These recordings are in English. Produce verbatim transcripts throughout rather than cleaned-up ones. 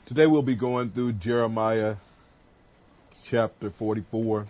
Today we'll be going through Jeremiah chapter forty-four.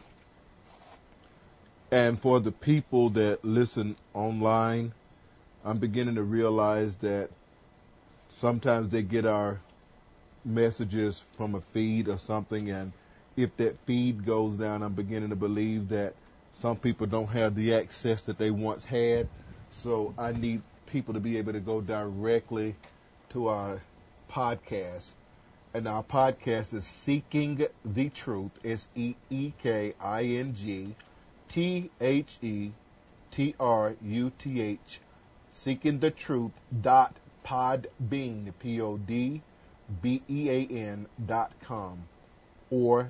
And for the people that listen online, I'm beginning to realize that sometimes they get our messages from a feed or something, and if that feed goes down, I'm beginning to believe that some people don't have the access that they once had. So I need people to be able to go directly to our podcast. And our podcast is Seeking the Truth. It's E E K I N G T H E T R U T H. Seeking the Truth dot podbean, P O D B E A N dot com. Or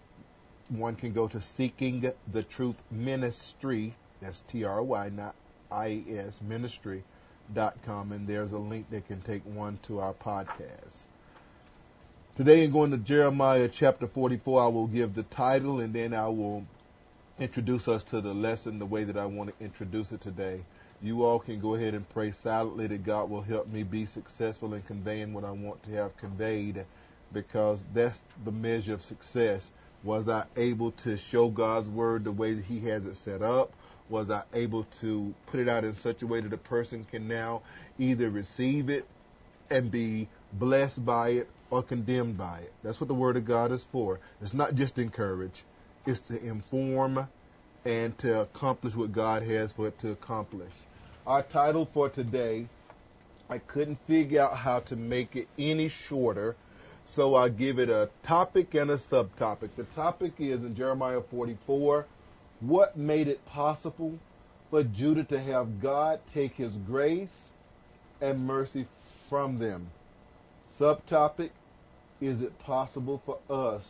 one can go to Seeking the Truth Ministry, that's T R Y, not I E S, ministry dot com, and there's a link that can take one to our podcast. Today, in going to Jeremiah chapter forty-four, I will give the title, and then I will introduce us to the lesson the way that I want to introduce it today. You all can go ahead and pray silently that God will help me be successful in conveying what I want to have conveyed, because that's the measure of success. Was I able to show God's word the way that he has it set up? Was I able to put it out in such a way that a person can now either receive it and be blessed by it or condemned by it? That's what the word of God is for. It's not just to encourage. It's to inform and to accomplish what God has for it to accomplish. Our title for today, I couldn't figure out how to make it any shorter, so I give it a topic and a subtopic. The topic is in Jeremiah forty-four, what made it possible for Judah to have God take his grace and mercy from them? Subtopic, is it possible for us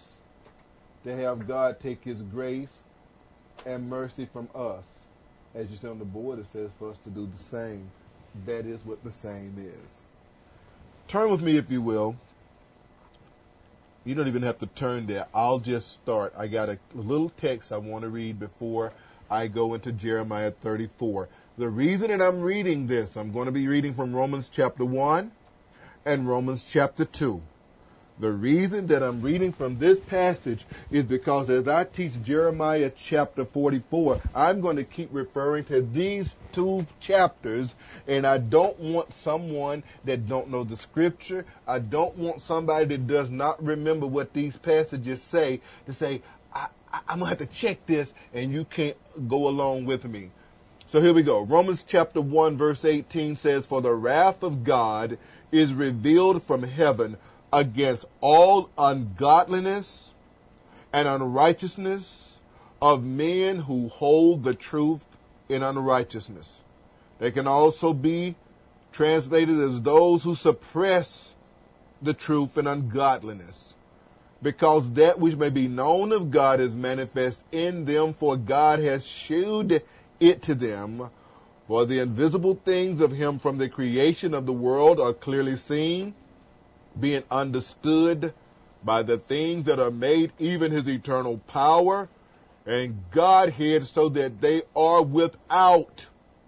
to have God take his grace and mercy from us? As you see on the board, it says for us to do the same. That is what the same is. Turn with me, if you will. You don't even have to turn there. I'll just start. I got a little text I want to read before I go into Jeremiah thirty-four. The reason that I'm reading this, I'm going to be reading from Romans chapter one and Romans chapter two. The reason that I'm reading from this passage is because as I teach Jeremiah chapter forty-four, I'm going to keep referring to these two chapters, and I don't want someone that don't know the scripture, I don't want somebody that does not remember what these passages say to say, I, I, I'm going to have to check this, and you can't go along with me. So here we go. Romans chapter one verse eighteen says, for the wrath of God is revealed from heaven against all ungodliness and unrighteousness of men who hold the truth in unrighteousness. They can also be translated as those who suppress the truth in ungodliness, because that which may be known of God is manifest in them, for God has shewed it to them. For the invisible things of him from the creation of the world are clearly seen, being understood by the things that are made, even his eternal power and Godhead, so that they are without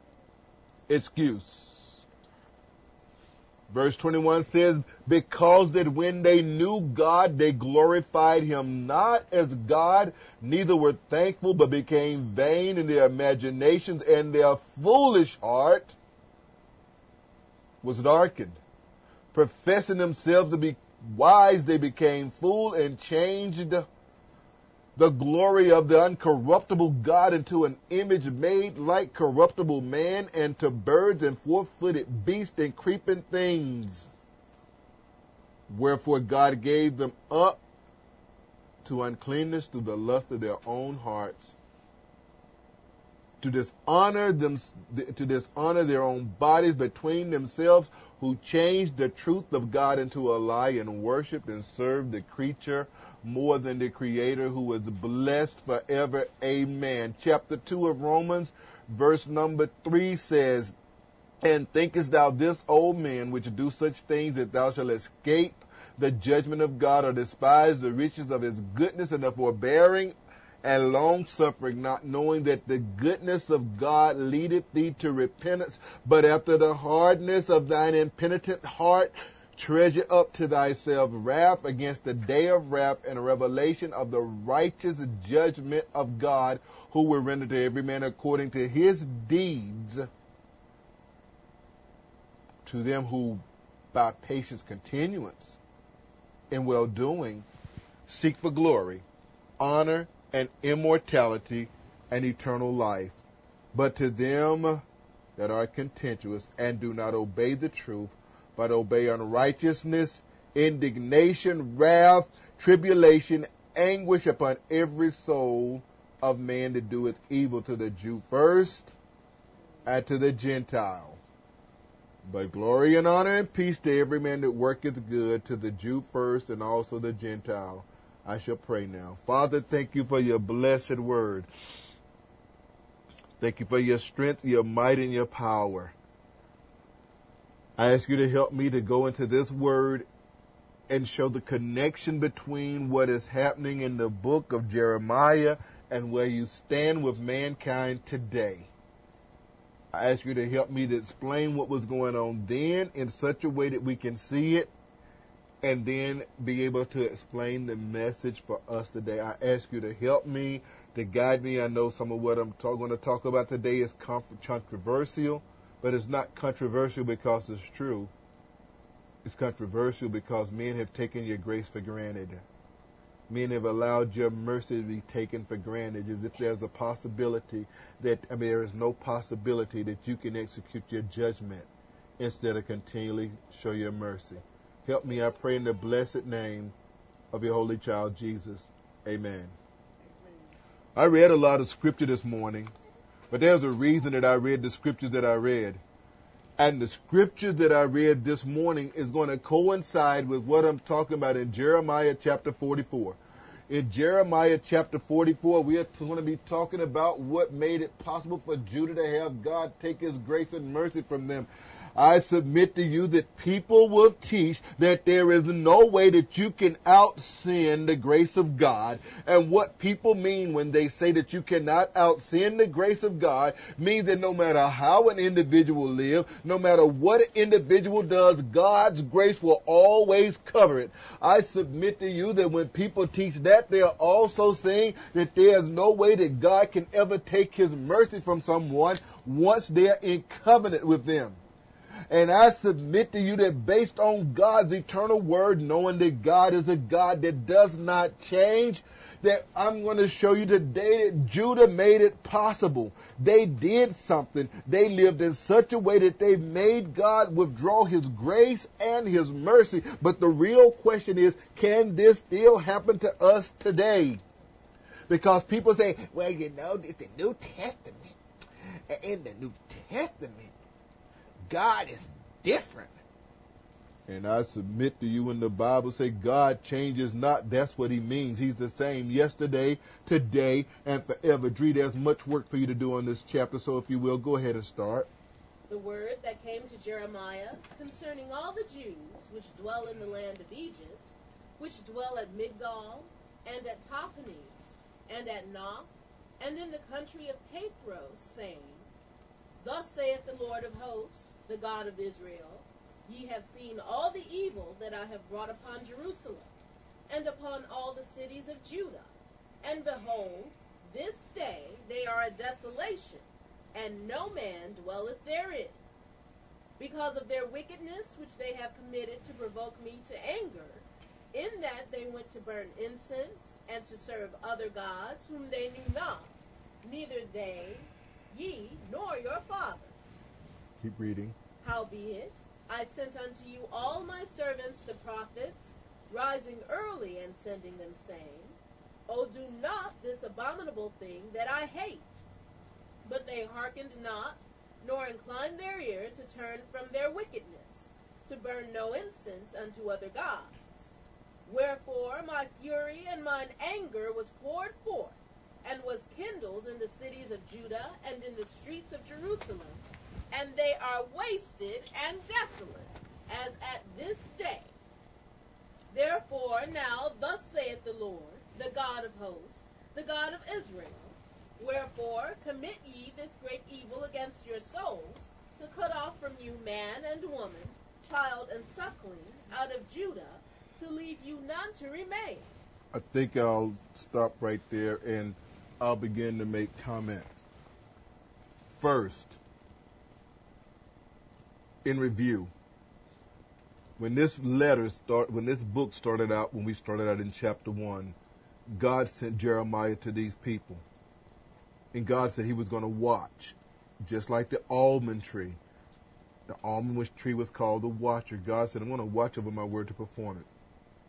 excuse. Verse twenty-one says, because that when they knew God, they glorified him not as God, neither were thankful, but became vain in their imaginations, and their foolish heart was darkened. Professing themselves to be wise, they became fool and changed the glory of the uncorruptible God into an image made like corruptible man, and to birds and four-footed beasts and creeping things. Wherefore God gave them up to uncleanness through the lust of their own hearts, to dishonor them, to dishonor their own bodies between themselves, who changed the truth of God into a lie, and worshiped and served the creature more than the Creator, who is blessed forever. Amen. Chapter two of Romans, verse number three says, and thinkest thou this, old man, which do such things, that thou shalt escape the judgment of God, or despise the riches of his goodness and the forbearing and long-suffering, not knowing that the goodness of God leadeth thee to repentance, but after the hardness of thine impenitent heart treasure up to thyself wrath against the day of wrath and a revelation of the righteous judgment of God, who will render to every man according to his deeds, to them who by patience continuance in well-doing seek for glory, honor, and immortality, and eternal life. But to them that are contentious and do not obey the truth, but obey unrighteousness, indignation, wrath, tribulation, anguish upon every soul of man that doeth evil, to the Jew first, and to the Gentile. But glory and honor and peace to every man that worketh good, to the Jew first, and also the Gentile. I shall pray now. Father, thank you for your blessed word. Thank you for your strength, your might, and your power. I ask you to help me to go into this word and show the connection between what is happening in the book of Jeremiah and where you stand with mankind today. I ask you to help me to explain what was going on then in such a way that we can see it, and then be able to explain the message for us today. I ask you to help me, to guide me. I know some of what I'm talk- going to talk about today is controversial, but it's not controversial because it's true. It's controversial because men have taken your grace for granted. Men have allowed your mercy to be taken for granted, as if there's a possibility that, I mean, there is no possibility that you can execute your judgment instead of continually show your mercy. Help me, I pray, in the blessed name of your holy child, Jesus. Amen. I read a lot of scripture this morning, but there's a reason that I read the scriptures that I read. And the scripture that I read this morning is going to coincide with what I'm talking about in Jeremiah chapter forty-four. In Jeremiah chapter forty-four, we are going to be talking about what made it possible for Judah to have God take his grace and mercy from them. I submit to you that people will teach that there is no way that you can out-sin the grace of God. And what people mean when they say that you cannot out-sin the grace of God means that no matter how an individual lives, no matter what an individual does, God's grace will always cover it. I submit to you that when people teach that, they are also saying that there is no way that God can ever take his mercy from someone once they are in covenant with them. And I submit to you that based on God's eternal word, knowing that God is a God that does not change, that I'm going to show you today that Judah made it possible. They did something. They lived in such a way that they made God withdraw his grace and his mercy. But the real question is, can this still happen to us today? Because people say, well, you know, it's the New Testament. In the New Testament, God is different. And I submit to you when the Bible says God changes not, that's what he means. He's the same yesterday, today, and forever. Dree, there's much work for you to do on this chapter, so if you will, go ahead and start. The word that came to Jeremiah concerning all the Jews which dwell in the land of Egypt, which dwell at Migdol, and at Tahpanhes, and at Noph, and in the country of Pathros, saying, Thus saith the Lord of hosts, the God of Israel, Ye have seen all the evil that I have brought upon Jerusalem, and upon all the cities of Judah. And behold, this day they are a desolation, and no man dwelleth therein, because of their wickedness which they have committed to provoke me to anger, in that they went to burn incense, and to serve other gods whom they knew not, neither they, ye, nor your fathers. Keep reading. Howbeit, I sent unto you all my servants the prophets, rising early and sending them, saying, O do not this abominable thing that I hate. But they hearkened not, nor inclined their ear to turn from their wickedness, to burn no incense unto other gods. Wherefore my fury and mine anger was poured forth, and was kindled in the cities of Judah and in the streets of Jerusalem, and they are wasted and desolate, as at this day. Therefore now thus saith the Lord, the God of hosts, the God of Israel, Wherefore commit ye this great evil against your souls, to cut off from you man and woman, child and suckling out of Judah, to leave you none to remain. I think I'll stop right there and I'll begin to make comments. First, in review, when this letter start, when this book started out, when we started out in chapter one, God sent Jeremiah to these people. And God said he was going to watch, just like the almond tree. The almond tree was called the watcher. God said, I'm going to watch over my word to perform it.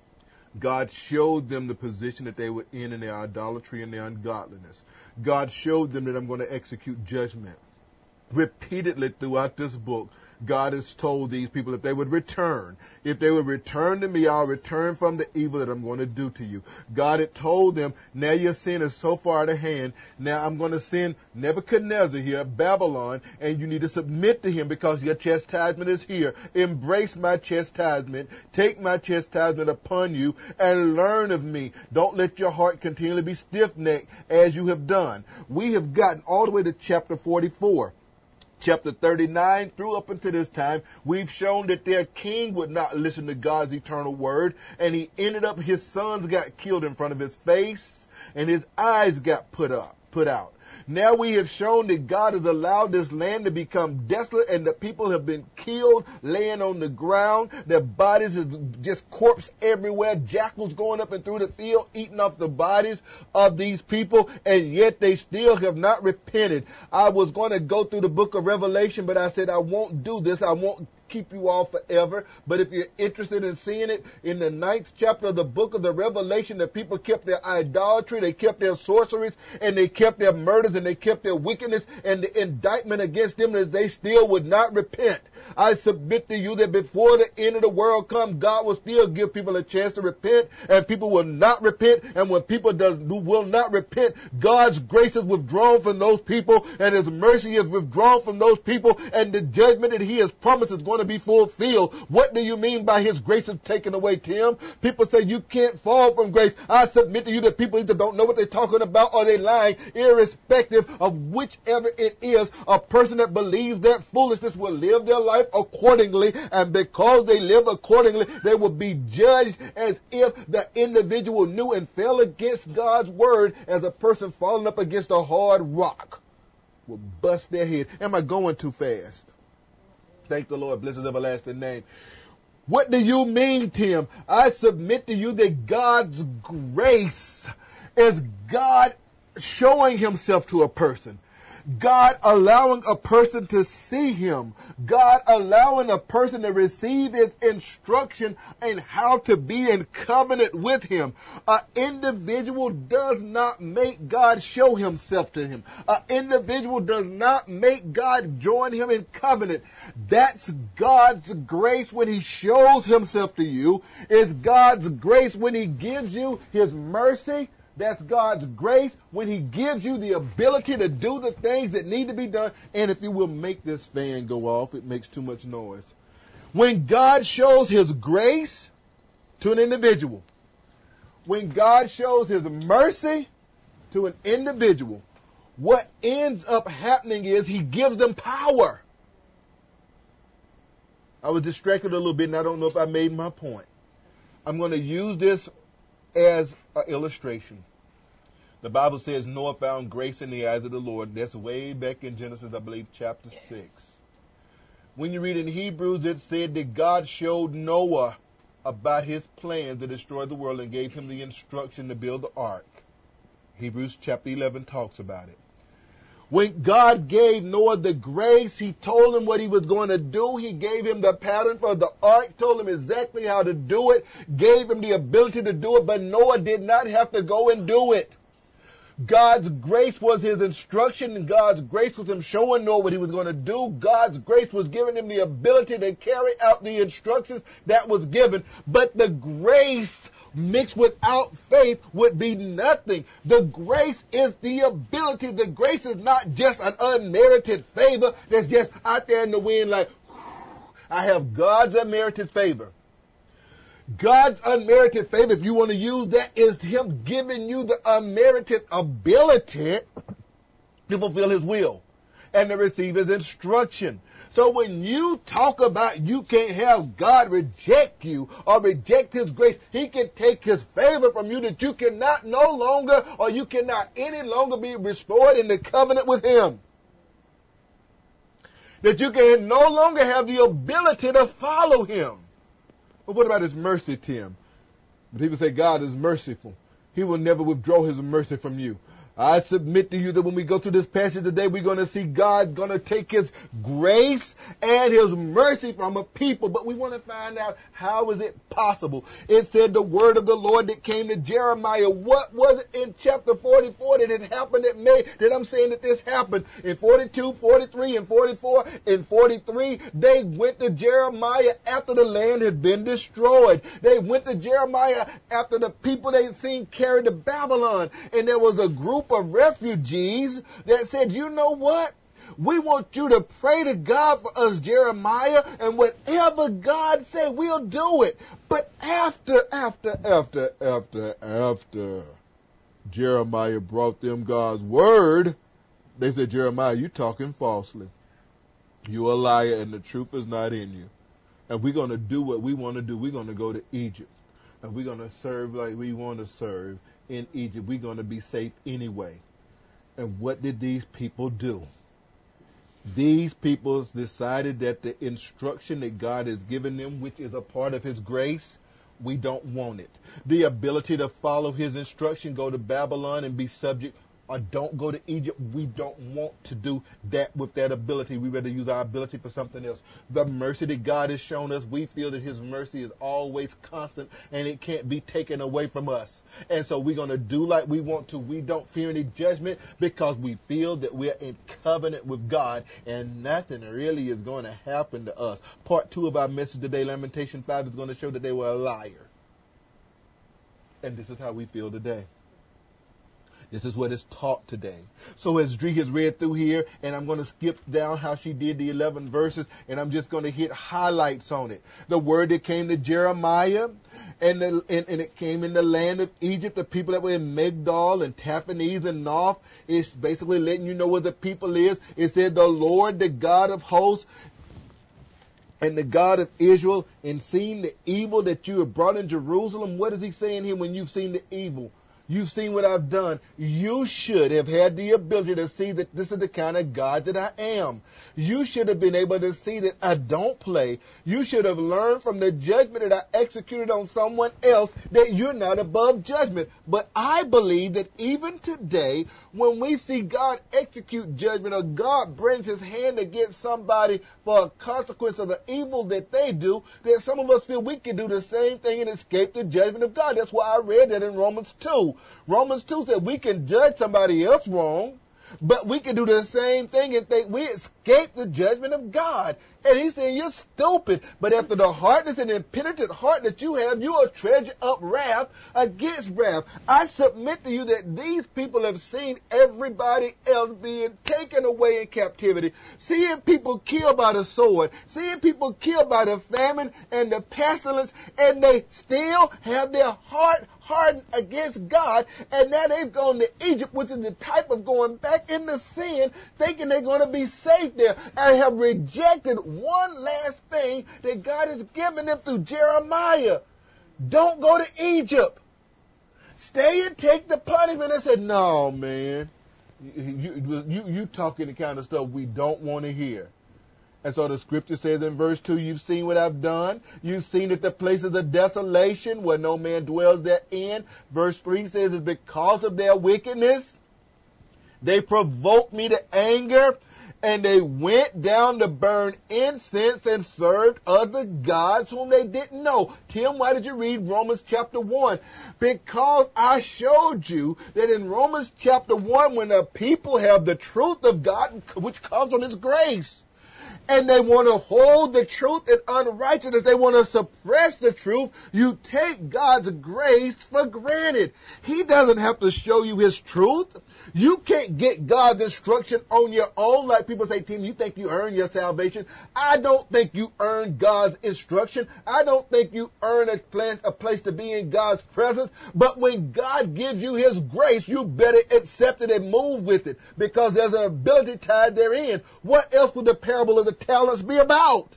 God showed them the position that they were in in their idolatry and their ungodliness. God showed them that I'm going to execute judgment. Repeatedly throughout this book, God has told these people if they would return, if they would return to me, I'll return from the evil that I'm going to do to you. God had told them, now your sin is so far out of hand, now I'm going to send Nebuchadnezzar here, Babylon, and you need to submit to him because your chastisement is here. Embrace my chastisement, take my chastisement upon you, and learn of me. Don't let your heart continually be stiff-necked as you have done. We have gotten all the way to chapter forty-four. Chapter thirty-nine through up until this time, we've shown that their king would not listen to God's eternal word, and he ended up, his sons got killed in front of his face, and his eyes got put up, put out. Now we have shown that God has allowed this land to become desolate, and the people have been killed, laying on the ground. Their bodies are just corpse everywhere. Jackals going up and through the field, eating off the bodies of these people, and yet they still have not repented. I was going to go through the book of Revelation, but I said I won't do this. I won't keep you all forever. But if you're interested in seeing it, in the ninth chapter of the book of the Revelation, the people kept their idolatry, they kept their sorceries, and they kept their murders, and they kept their wickedness, and the indictment against them is they still would not repent. I submit to you that before the end of the world comes, God will still give people a chance to repent, and people will not repent. And when people does will not repent, God's grace is withdrawn from those people, and his mercy is withdrawn from those people, and the judgment that he has promised is going to be fulfilled. What do you mean by his grace is taken away, Tim? People say you can't fall from grace. I submit to you that people either don't know what they're talking about or they're lying. Irrespective of whichever it is, a person that believes that foolishness will live their life accordingly, and because they live accordingly, they will be judged as if the individual knew and fell against God's word, as a person falling up against a hard rock will bust their head. Am I going too fast? Thank the Lord. Bless his everlasting name. What do you mean, Tim? I submit to you that God's grace is God showing himself to a person. God allowing a person to see him. God allowing a person to receive his instruction in how to be in covenant with him. An individual does not make God show himself to him. An individual does not make God join him in covenant. That's God's grace when he shows himself to you. It's God's grace when he gives you his mercy. That's God's grace when he gives you the ability to do the things that need to be done. And if you will make this fan go off, it makes too much noise. When God shows his grace to an individual, when God shows his mercy to an individual, what ends up happening is he gives them power. I was distracted a little bit, and I don't know if I made my point. I'm going to use this as an illustration. The Bible says Noah found grace in the eyes of the Lord. That's way back in Genesis, I believe, chapter six. When you read in Hebrews, it said that God showed Noah about his plans to destroy the world and gave him the instruction to build the ark. Hebrews chapter eleven talks about it. When God gave Noah the grace, he told him what he was going to do. He gave him the pattern for the ark, told him exactly how to do it, gave him the ability to do it, but Noah did not have to go and do it. God's grace was his instruction, and God's grace was him showing Noah what he was going to do. God's grace was giving him the ability to carry out the instructions that was given. But the grace mixed without faith would be nothing. The grace is the ability. The grace is not just an unmerited favor that's just out there in the wind like, I have God's unmerited favor. God's unmerited favor, if you want to use that, is him giving you the unmerited ability to fulfill his will. and to receive his instruction. So when you talk about you can't have God reject you or reject his grace, he can take his favor from you that you cannot no longer or you cannot any longer be restored in the covenant with him. That you can no longer have the ability to follow him. But what about his mercy, Tim? People say God is merciful. He will never withdraw his mercy from you. I submit to you that when we go through this passage today, we're going to see God going to take his grace and his mercy from a people. But we want to find out, how is it possible? It said the word of the Lord that came to Jeremiah. What was it in chapter forty-four that had happened that made, that I'm saying that this happened? In forty-two, forty-three, and forty-four, in forty-three, they went to Jeremiah after the land had been destroyed. They went to Jeremiah after the people they'd seen carried to Babylon. And there was a group of refugees that said, you know what? We want you to pray to God for us, Jeremiah, and whatever God said, we'll do it. But after, after, after, after, after Jeremiah brought them God's word, they said, Jeremiah, you talking falsely. You're a liar and the truth is not in you. And we're going to do what we want to do. We're going to go to Egypt. And we're going to serve like we want to serve in Egypt. We're going to be safe anyway. And what did these people do? These people decided that the instruction that God has given them, which is a part of his grace, we don't want it. The ability to follow his instruction, go to Babylon and be subject, or don't go to Egypt, we don't want to do that with that ability. We rather use our ability for something else. The mercy that God has shown us, we feel that his mercy is always constant and it can't be taken away from us. And so we're going to do like we want to. We don't fear any judgment because we feel that we're in covenant with God and nothing really is going to happen to us. Part two of our message today, Lamentation five, is going to show that they were a liar. And this is how we feel today. This is what is taught today. So as Dree has read through here, and I'm going to skip down how she did the eleven verses, and I'm just going to hit highlights on it. The word that came to Jeremiah, and, the, and, and it came in the land of Egypt, the people that were in Migdol and Tahpanhes and Noph. It's basically letting you know what the people is. It said, the Lord, the God of hosts, and the God of Israel, in seeing the evil that you have brought in Jerusalem. What is he saying here when you've seen the evil? You've seen what I've done. You should have had the ability to see that this is the kind of God that I am. You should have been able to see that I don't play. You should have learned from the judgment that I executed on someone else that you're not above judgment. But I believe that even today, when we see God execute judgment or God brings his hand against somebody for a consequence of the evil that they do, that some of us feel we can do the same thing and escape the judgment of God. That's why I read that in Romans two. Romans two said we can judge somebody else wrong, but we can do the same thing and think we escape the judgment of God. And he's saying you're stupid. But after the hardness and impenitent heart that you have, you will treasure up wrath against wrath. I submit to you that these people have seen everybody else being taken away in captivity, seeing people killed by the sword, seeing people killed by the famine and the pestilence, and they still have their heart hardened against God, and now they've gone to Egypt, which is the type of going back into sin, thinking they're going to be safe there, and have rejected one last thing that God has given them through Jeremiah. Don't go to Egypt. Stay and take the punishment. I said, no, man, you, you, you talking the kind of stuff we don't want to hear. And so the scripture says in verse two, you've seen what I've done. You've seen that the places of desolation where no man dwells therein. Verse three says it's because of their wickedness. They provoked me to anger, and they went down to burn incense and served other gods whom they didn't know. Tim, why did you read Romans chapter one? Because I showed you that in Romans chapter one, when the people have the truth of God, which comes from his grace, and they want to hold the truth in unrighteousness. They want to suppress the truth. You take God's grace for granted. He doesn't have to show you his truth. You can't get God's instruction on your own. Like people say, Tim, you think you earn your salvation? I don't think you earn God's instruction. I don't think you earn a place, a place to be in God's presence. But when God gives you his grace, you better accept it and move with it, because there's an ability tied therein. What else would the parable of the talents be about?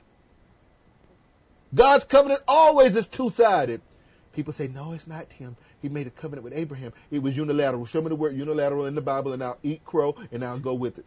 God's covenant always is two-sided. People say, no, it's not him. He made a covenant with Abraham. It was unilateral. Show me the word unilateral in the Bible, and I'll eat crow, and I'll go with it.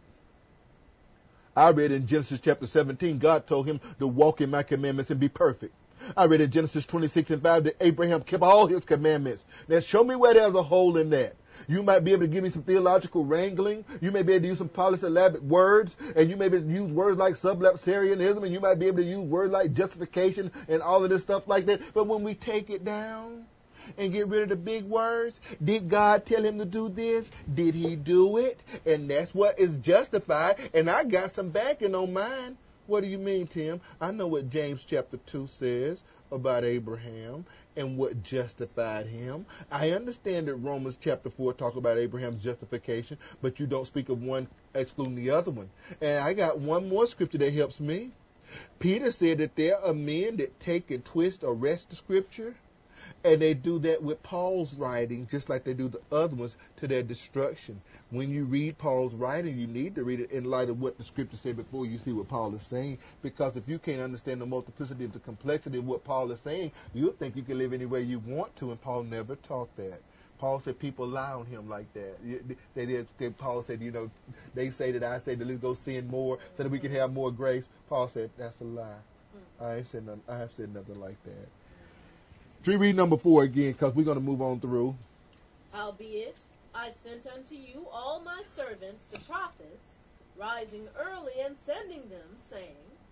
I read in Genesis chapter seventeen, God told him to walk in my commandments and be perfect. I read in Genesis twenty-six and five that Abraham kept all his commandments. Now show me where there's a hole in that. You might be able to give me some theological wrangling. You may be able to use some polysyllabic words, and you may be able to use words like sublapsarianism, and you might be able to use words like justification and all of this stuff like that. But when we take it down and get rid of the big words, did God tell him to do this? Did he do it? And that's what is justified. And I got some backing on mine. What do you mean, Tim? I know what James chapter two says about Abraham and what justified him. I understand that Romans chapter four talk about Abraham's justification, but you don't speak of one excluding the other one. And I got one more scripture that helps me. Peter said that there are men that take and twist or wrest the scripture, and they do that with Paul's writing, just like they do the other ones, to their destruction. When you read Paul's writing, you need to read it in light of what the scripture said before you see what Paul is saying. Because if you can't understand the multiplicity and the complexity of what Paul is saying, you'll think you can live any way you want to, and Paul never taught that. Paul said people lie on him like that. They, they, they, Paul said, you know, they say that I say that let's go sin more so that we can have more grace. Paul said, that's a lie. I ain't said nothing, I have said nothing like that. Tree, read number four again, because we're going to move on through. Howbeit, I sent unto you all my servants, the prophets, rising early and sending them, saying,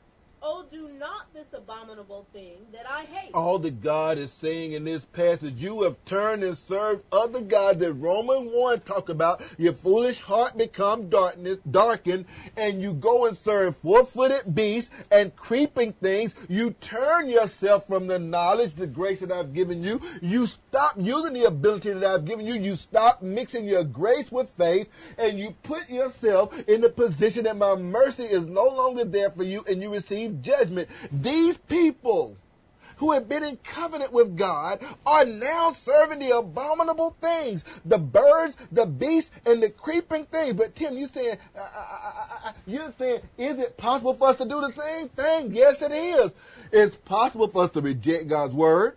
Oh, do not this abominable thing that I hate. All that God is saying in this passage, you have turned and served other gods that Romans one talk about. Your foolish heart become darkness, darkened, and you go and serve four-footed beasts and creeping things. You turn yourself from the knowledge, the grace that I've given you. You stop using the ability that I've given you. You stop mixing your grace with faith, and you put yourself in the position that my mercy is no longer there for you, and you receive judgment. These people who have been in covenant with God are now serving the abominable things, the birds, the beasts, and the creeping things. But Tim, you saying, uh, uh, uh, you're saying, is it possible for us to do the same thing? Yes, it is. It's possible for us to reject God's word.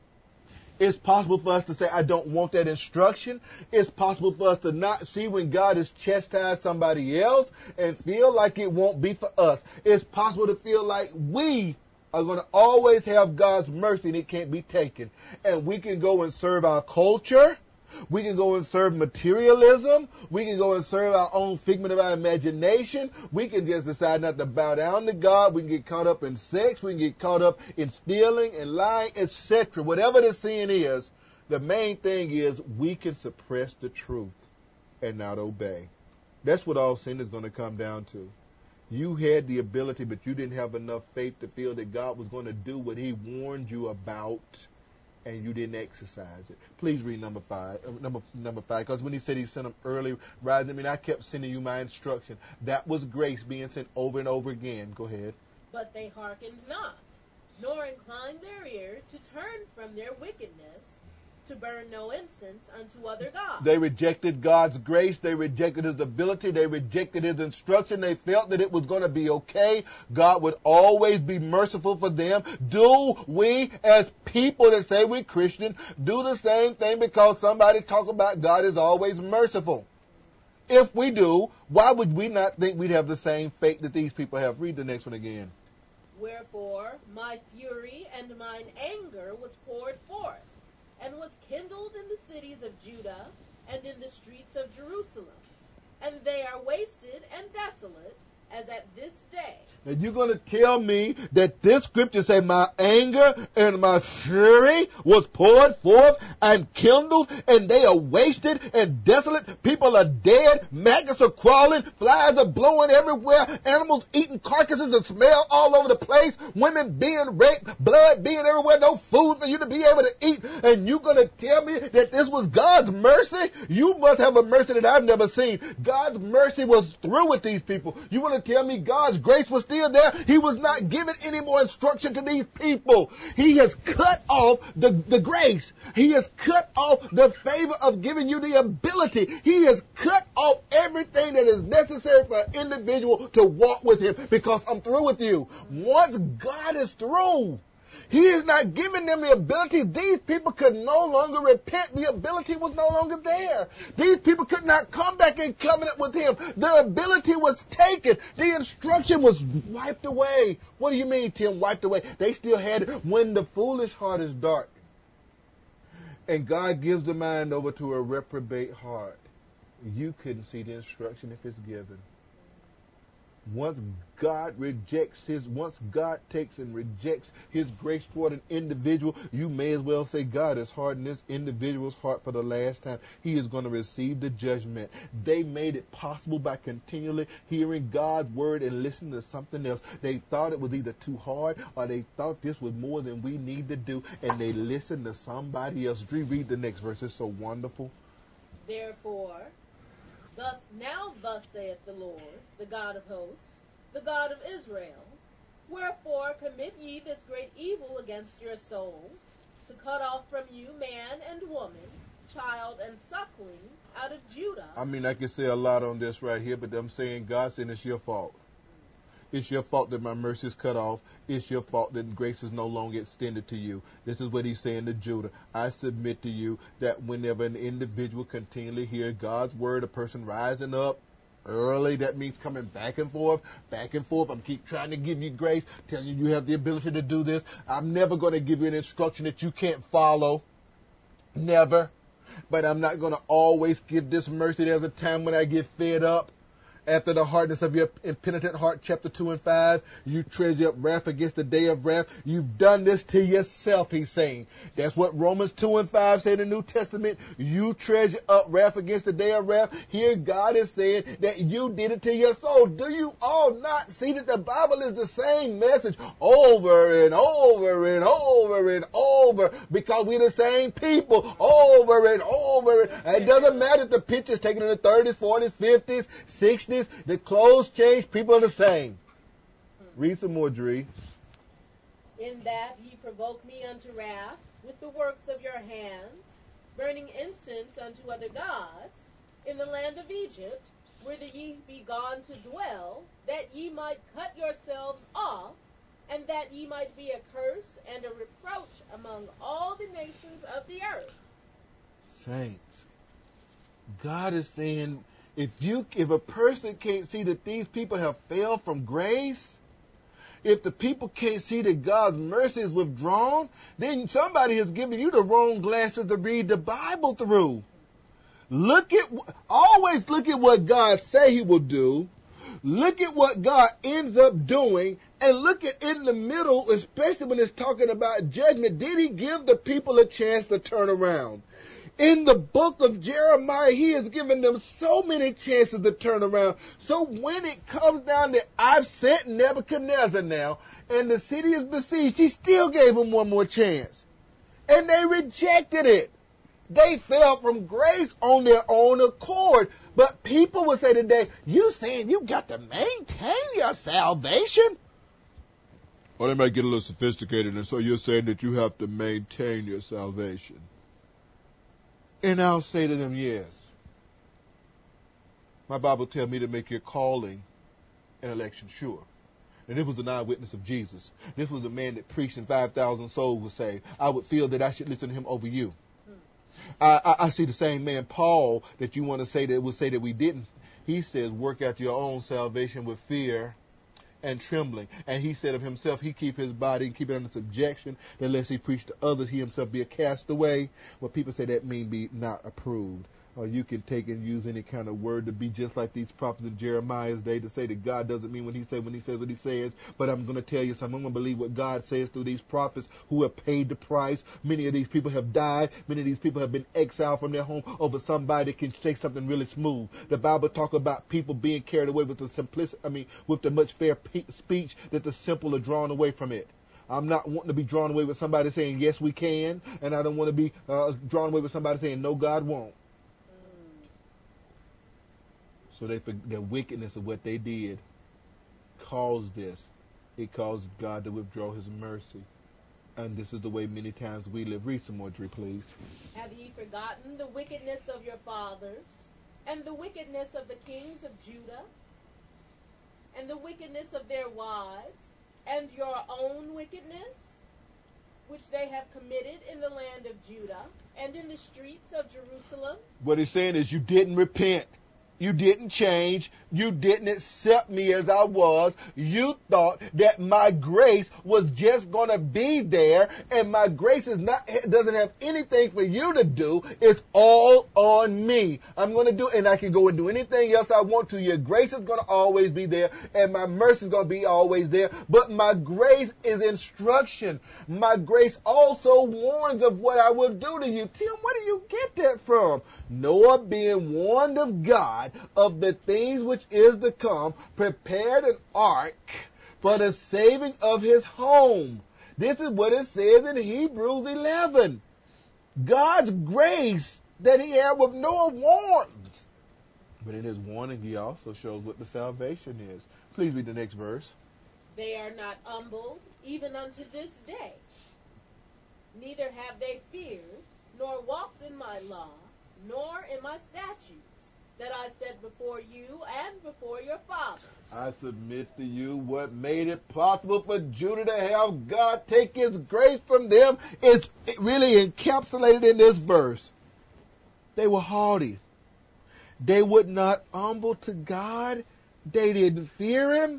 It's possible for us to say, I don't want that instruction. It's possible for us to not see when God has chastised somebody else and feel like it won't be for us. It's possible to feel like we are going to always have God's mercy and it can't be taken. And we can go and serve our culture. We can go and serve materialism. We can go and serve our own figment of our imagination. We can just decide not to bow down to God. We can get caught up in sex. We can get caught up in stealing and lying, et cetera. Whatever the sin is, the main thing is we can suppress the truth and not obey. That's what all sin is going to come down to. You had the ability, but you didn't have enough faith to feel that God was going to do what he warned you about, and you didn't exercise it. Please read number five. Uh, number number five, because when he said he sent them early, rather than I mean, I kept sending you my instruction. That was grace being sent over and over again. Go ahead. But they hearkened not, nor inclined their ear to turn from their wickedness, to burn no incense unto other gods. They rejected God's grace. They rejected his ability. They rejected his instruction. They felt that it was going to be okay. God would always be merciful for them. Do we, as people that say we're Christian, do the same thing because somebody talk about God is always merciful? If we do, why would we not think we'd have the same fate that these people have? Read the next one again. Wherefore my fury and mine anger was poured forth, and was kindled in the cities of Judah and in the streets of Jerusalem. And they are wasted and desolate, as at this day. And you're going to tell me that this scripture say my anger and my fury was poured forth and kindled, and they are wasted and desolate. People are dead. Maggots are crawling. Flies are blowing everywhere. Animals eating carcasses that smell all over the place. Women being raped. Blood being everywhere. No food for you to be able to eat. And you're going to tell me that this was God's mercy? You must have a mercy that I've never seen. God's mercy was through with these people. You want to tell me God's grace was still there? He was not giving any more instruction to these people. He has cut off the, the grace. He has cut off the favor of giving you the ability. He has cut off everything that is necessary for an individual to walk with him, because I'm through with you. Once God is through, He is not giving them the ability. These people could no longer repent. The ability was no longer there. These people could not come back in covenant with him. The ability was taken. The instruction was wiped away. What do you mean, Tim, wiped away? They still had it. When the foolish heart is dark and God gives the mind over to a reprobate heart, you couldn't see the instruction if it's given. Once God rejects his, once God takes and rejects his grace toward an individual, you may as well say God has hardened this individual's heart for the last time. He is going to receive the judgment. They made it possible by continually hearing God's word and listening to something else. They thought it was either too hard or they thought this was more than we need to do, and they listened to somebody else. Read the next verse. It's so wonderful. Therefore, Thus now thus saith the Lord, the God of hosts, the God of Israel, wherefore commit ye this great evil against your souls, to cut off from you man and woman, child and suckling, out of Judah. I mean, I can say a lot on this right here, but I'm saying, God saying it's your fault. It's your fault that my mercy is cut off. It's your fault that grace is no longer extended to you. This is what he's saying to Judah. I submit to you that whenever an individual continually hears God's word, a person rising up early, that means coming back and forth, back and forth. I'm keep trying to give you grace, telling you you have the ability to do this. I'm never going to give you an instruction that you can't follow. Never. But I'm not going to always give this mercy. There's a time when I get fed up. After the hardness of your impenitent heart, chapter two and five, you treasure up wrath against the day of wrath. You've done this to yourself, he's saying. That's what Romans two and five say in the New Testament. You treasure up wrath against the day of wrath. Here God is saying that you did it to your soul. Do you all not see that the Bible is the same message over and over and over and over, because we're the same people over and over. It doesn't matter if the picture's taken in the thirties, forties, fifties, sixties. The clothes change, people are the same. Read some more, Dree. In that ye provoke me unto wrath with the works of your hands, burning incense unto other gods, in the land of Egypt, whither ye be gone to dwell, that ye might cut yourselves off, and that ye might be a curse and a reproach among all the nations of the earth. Saints, God is saying, If you, if a person can't see that these people have failed from grace, if the people can't see that God's mercy is withdrawn, then somebody has given you the wrong glasses to read the Bible through. Look at, always look at what God say he will do. Look at what God ends up doing, and look at in the middle, especially when it's talking about judgment. Did he give the people a chance to turn around? In the book of Jeremiah, he has given them so many chances to turn around. So when it comes down to, I've sent Nebuchadnezzar now, and the city is besieged, he still gave them one more chance. And they rejected it. They fell from grace on their own accord. But people would say today, you saying you got to maintain your salvation? Or they might get a little sophisticated, and so you're saying that you have to maintain your salvation. And I'll say to them, yes. My Bible tells me to make your calling and election sure. And this was an eyewitness of Jesus. This was a man that preached and five thousand souls were saved. I would feel that I should listen to him over you. I, I, I see the same man, Paul, that you want to say that would say that we didn't. He says, work out your own salvation with fear and trembling. And he said of himself, he keep his body and keep it under subjection, that unless he preach to others, he himself be a castaway. Well, people say that mean be not approved Or you can take and use any kind of word to be just like these prophets in Jeremiah's day to say that God doesn't mean what he says when he says what he says. But I'm going to tell you something. I'm going to believe what God says through these prophets who have paid the price. Many of these people have died. Many of these people have been exiled from their home over somebody that can say something really smooth. The Bible talks about people being carried away with the simplicity, I mean, with the much fair pe- speech that the simple are drawn away from it. I'm not wanting to be drawn away with somebody saying, yes, we can. And I don't want to be uh, drawn away with somebody saying, no, God won't. So they, the wickedness of what they did caused this. It caused God to withdraw his mercy. And this is the way many times we live. Read some more, Dree, please. Have ye forgotten the wickedness of your fathers, and the wickedness of the kings of Judah, and the wickedness of their wives, and your own wickedness, which they have committed in the land of Judah, and in the streets of Jerusalem? What he's saying is you didn't repent. You didn't change. You didn't accept me as I was. You thought that my grace was just going to be there, and my grace is not, doesn't have anything for you to do. It's all on me. I'm going to do, and I can go and do anything else I want to. Your grace is going to always be there, and my mercy is going to be always there. But my grace is instruction. My grace also warns of what I will do to you. Tim, where do you get that from? Noah being warned of God of the things which is to come, prepared an ark for the saving of his home. This is what it says in Hebrews eleven. God's grace that he had with Noah warns. But in his warning, he also shows what the salvation is. Please read the next verse. They are not humbled, even unto this day. Neither have they feared, nor walked in my law, nor in my statutes, that I set before you and before your fathers. I submit to you what made it possible for Judah to have God take his grace from them is really encapsulated in this verse. They were haughty. They would not humble to God. They didn't fear him.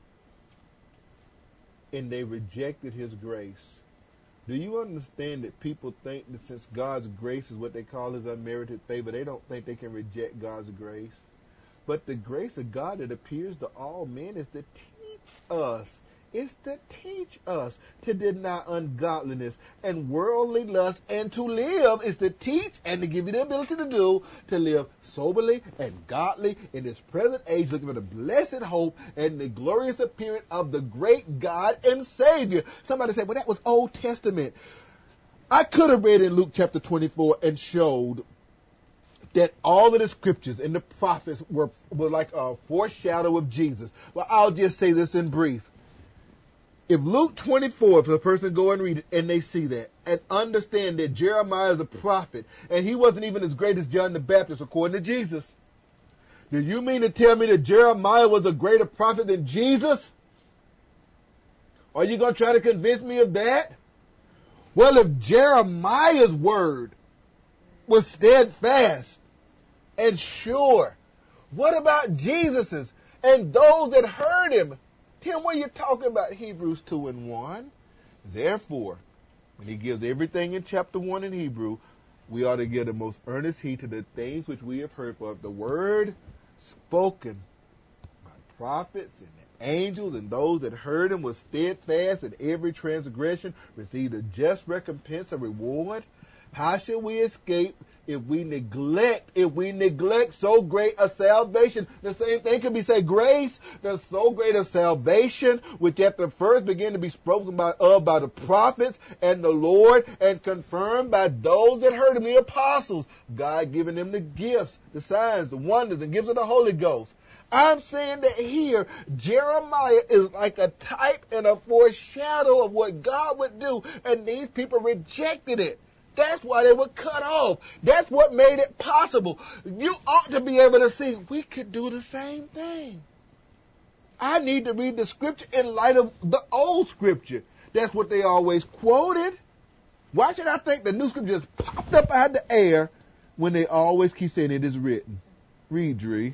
And they rejected his grace. Do you understand that people think that since God's grace is what they call his unmerited favor, they don't think they can reject God's grace? But the grace of God that appears to all men is to teach us. It's to teach us to deny ungodliness and worldly lust, and to live is to teach and to give you the ability to do, to live soberly and godly in this present age, looking for the blessed hope and the glorious appearing of the great God and Savior. Somebody said, well, that was Old Testament. I could have read in Luke chapter twenty-four and showed that all of the scriptures and the prophets were, were like a foreshadow of Jesus. Well, I'll just say this in brief. If Luke twenty-four, if a person go and read it and they see that and understand that Jeremiah is a prophet and he wasn't even as great as John the Baptist according to Jesus, do you mean to tell me that Jeremiah was a greater prophet than Jesus? Are you going to try to convince me of that? Well, if Jeremiah's word was steadfast and sure, what about Jesus's and those that heard him? Tim, what are you talking about? Hebrews two and one. Therefore, when he gives everything in chapter one in Hebrew, we ought to give the most earnest heed to the things which we have heard. For the word spoken by prophets and the angels and those that heard him was steadfast, and every transgression received a just recompense and reward. How should we escape if we neglect, if we neglect so great a salvation? The same thing can be said, grace, there's so great a salvation, which at the first began to be spoken by, of by the prophets and the Lord, and confirmed by those that heard him, the apostles, God giving them the gifts, the signs, the wonders, and gifts of the Holy Ghost. I'm saying that here, Jeremiah is like a type and a foreshadow of what God would do, and these people rejected it. That's why they were cut off. That's what made it possible. You ought to be able to see, we could do the same thing. I need to read the scripture in light of the old scripture. That's what they always quoted. Why should I think the new scripture just popped up out of the air when they always keep saying it is written? Read, Dree.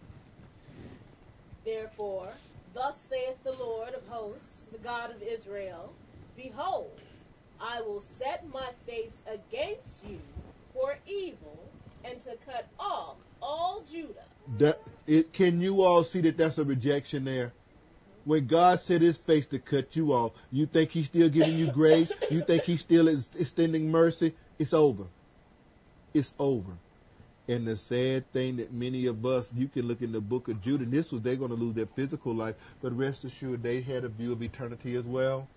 Therefore, thus saith the Lord of hosts, the God of Israel, behold, I will set my face against you for evil, and to cut off all Judah. That it, can you all see that that's a rejection there? When God set his face to cut you off, you think he's still giving you grace? You think he's still is extending mercy? It's over. It's over. And the sad thing that many of us, you can look in the book of Judah, and this was they're going to lose their physical life, but rest assured they had a view of eternity as well.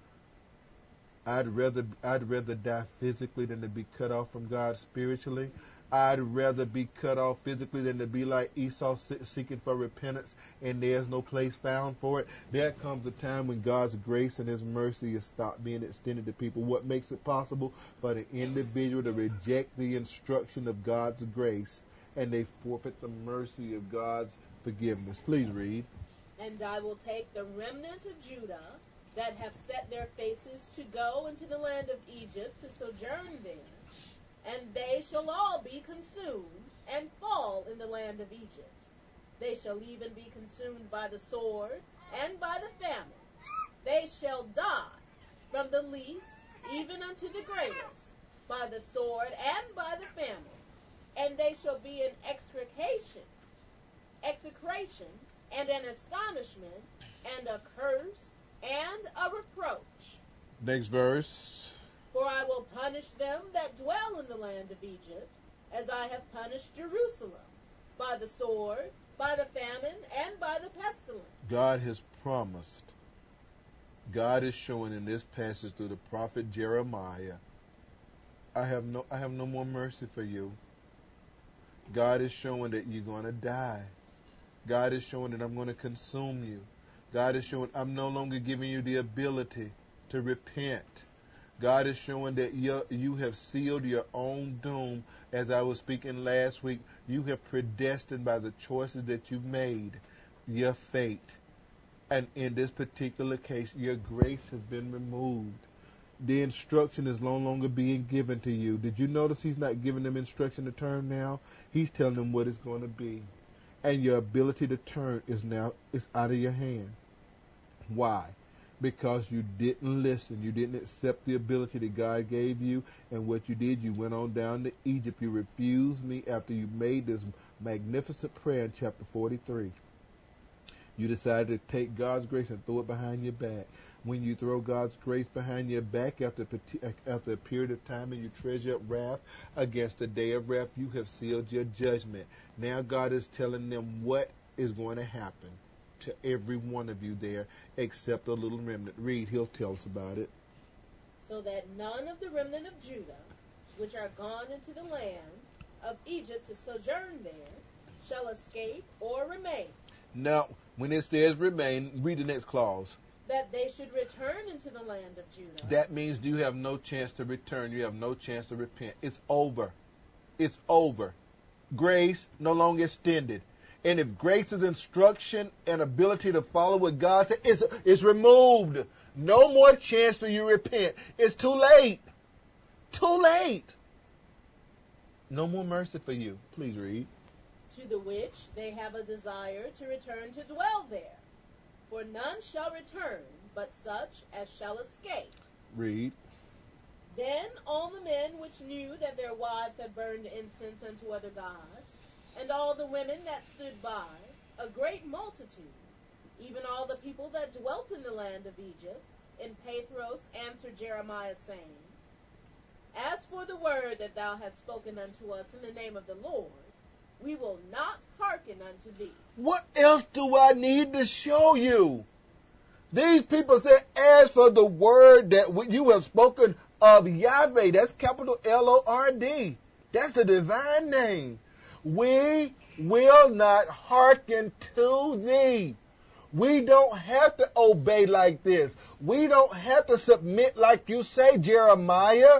I'd rather I'd rather die physically than to be cut off from God spiritually. I'd rather be cut off physically than to be like Esau seeking for repentance and there's no place found for it. There comes a time when God's grace and his mercy is stopped being extended to people. What makes it possible for the individual to reject the instruction of God's grace and they forfeit the mercy of God's forgiveness? Please read. And I will take the remnant of Judah that have set their faces to go into the land of Egypt to sojourn there, and they shall all be consumed and fall in the land of Egypt. They shall even be consumed by the sword and by the famine. They shall die from the least even unto the greatest, by the sword and by the famine. And they shall be an execration, execration, and an astonishment, and a curse, and a reproach. Next verse. For I will punish them that dwell in the land of Egypt, as I have punished Jerusalem, by the sword, by the famine, and by the pestilence. God has promised. God is showing in this passage through the prophet Jeremiah, I have no I have no more mercy for you. God is showing that you're going to die. God is showing that I'm going to consume you. God is showing I'm no longer giving you the ability to repent. God is showing that you you have sealed your own doom. As I was speaking last week, you have predestined by the choices that you've made your fate. And in this particular case, your grace has been removed. The instruction is no longer being given to you. Did you notice he's not giving them instruction to turn now? He's telling them what it's going to be. And your ability to turn is now is out of your hand. Why? Because you didn't listen. You didn't accept the ability that God gave you. And what you did, you went on down to Egypt. You refused me after you made this magnificent prayer in chapter forty-three. You decided to take God's grace and throw it behind your back. When you throw God's grace behind your back after, after a period of time and you treasure up wrath against the day of wrath, you have sealed your judgment. Now God is telling them what is going to happen to every one of you there except a little remnant. Read, he'll tell us about it. So that none of the remnant of Judah, which are gone into the land of Egypt to sojourn there, shall escape or remain. Now, when it says remain, read the next clause. That they should return into the land of Judah. That means you have no chance to return. You have no chance to repent. It's over. It's over. Grace no longer extended. And if grace's instruction and ability to follow what God said is, is removed, no more chance for you to repent. It's too late. Too late. No more mercy for you. Please read. To the which they have a desire to return to dwell there. For none shall return, but such as shall escape. Read. Then all the men which knew that their wives had burned incense unto other gods, and all the women that stood by, a great multitude, even all the people that dwelt in the land of Egypt, in Pathros answered Jeremiah, saying, As for the word that thou hast spoken unto us in the name of the Lord, we will not hearken unto thee. What else do I need to show you? These people say, as for the word that you have spoken of Yahweh, that's capital L O R D. That's the divine name. We will not hearken to thee. We don't have to obey like this. We don't have to submit like you say, Jeremiah.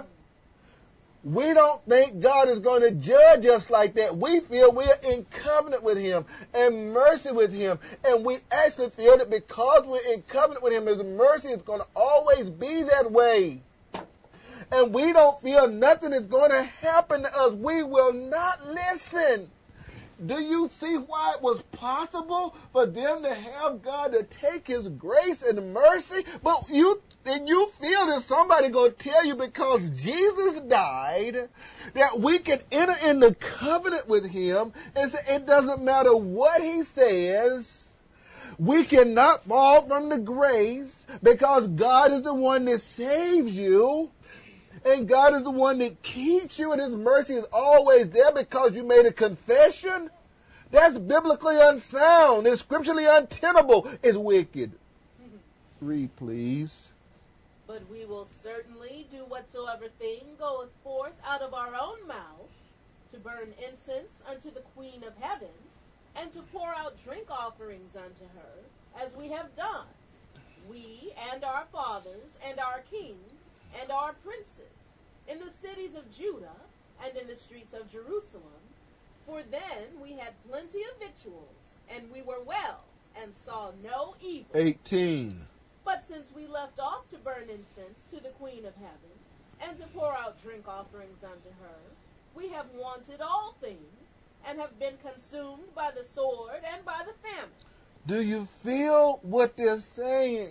We don't think God is going to judge us like that. We feel we are in covenant with him and mercy with him. And we actually feel that because we're in covenant with him, his mercy is going to always be that way. And we don't feel nothing is going to happen to us. We will not listen. Do you see why it was possible for them to have God to take his grace and mercy? But you and you feel that somebody going to tell you because Jesus died that we can enter into covenant with him, and say it doesn't matter what he says. We cannot fall from the grace because God is the one that saves you. And God is the one that keeps you, and his mercy is always there because you made a confession. That's biblically unsound. It's scripturally untenable. It's wicked. Read, please. But we will certainly do whatsoever thing goeth forth out of our own mouth, to burn incense unto the Queen of heaven, and to pour out drink offerings unto her, as we have done, we and our fathers and our kings and our princes, in the cities of Judah and in the streets of Jerusalem. For then we had plenty of victuals, and we were well, and saw no evil. eighteen. But since we left off to burn incense to the Queen of heaven, and to pour out drink offerings unto her, we have wanted all things, and have been consumed by the sword and by the famine. Do you feel what they're saying?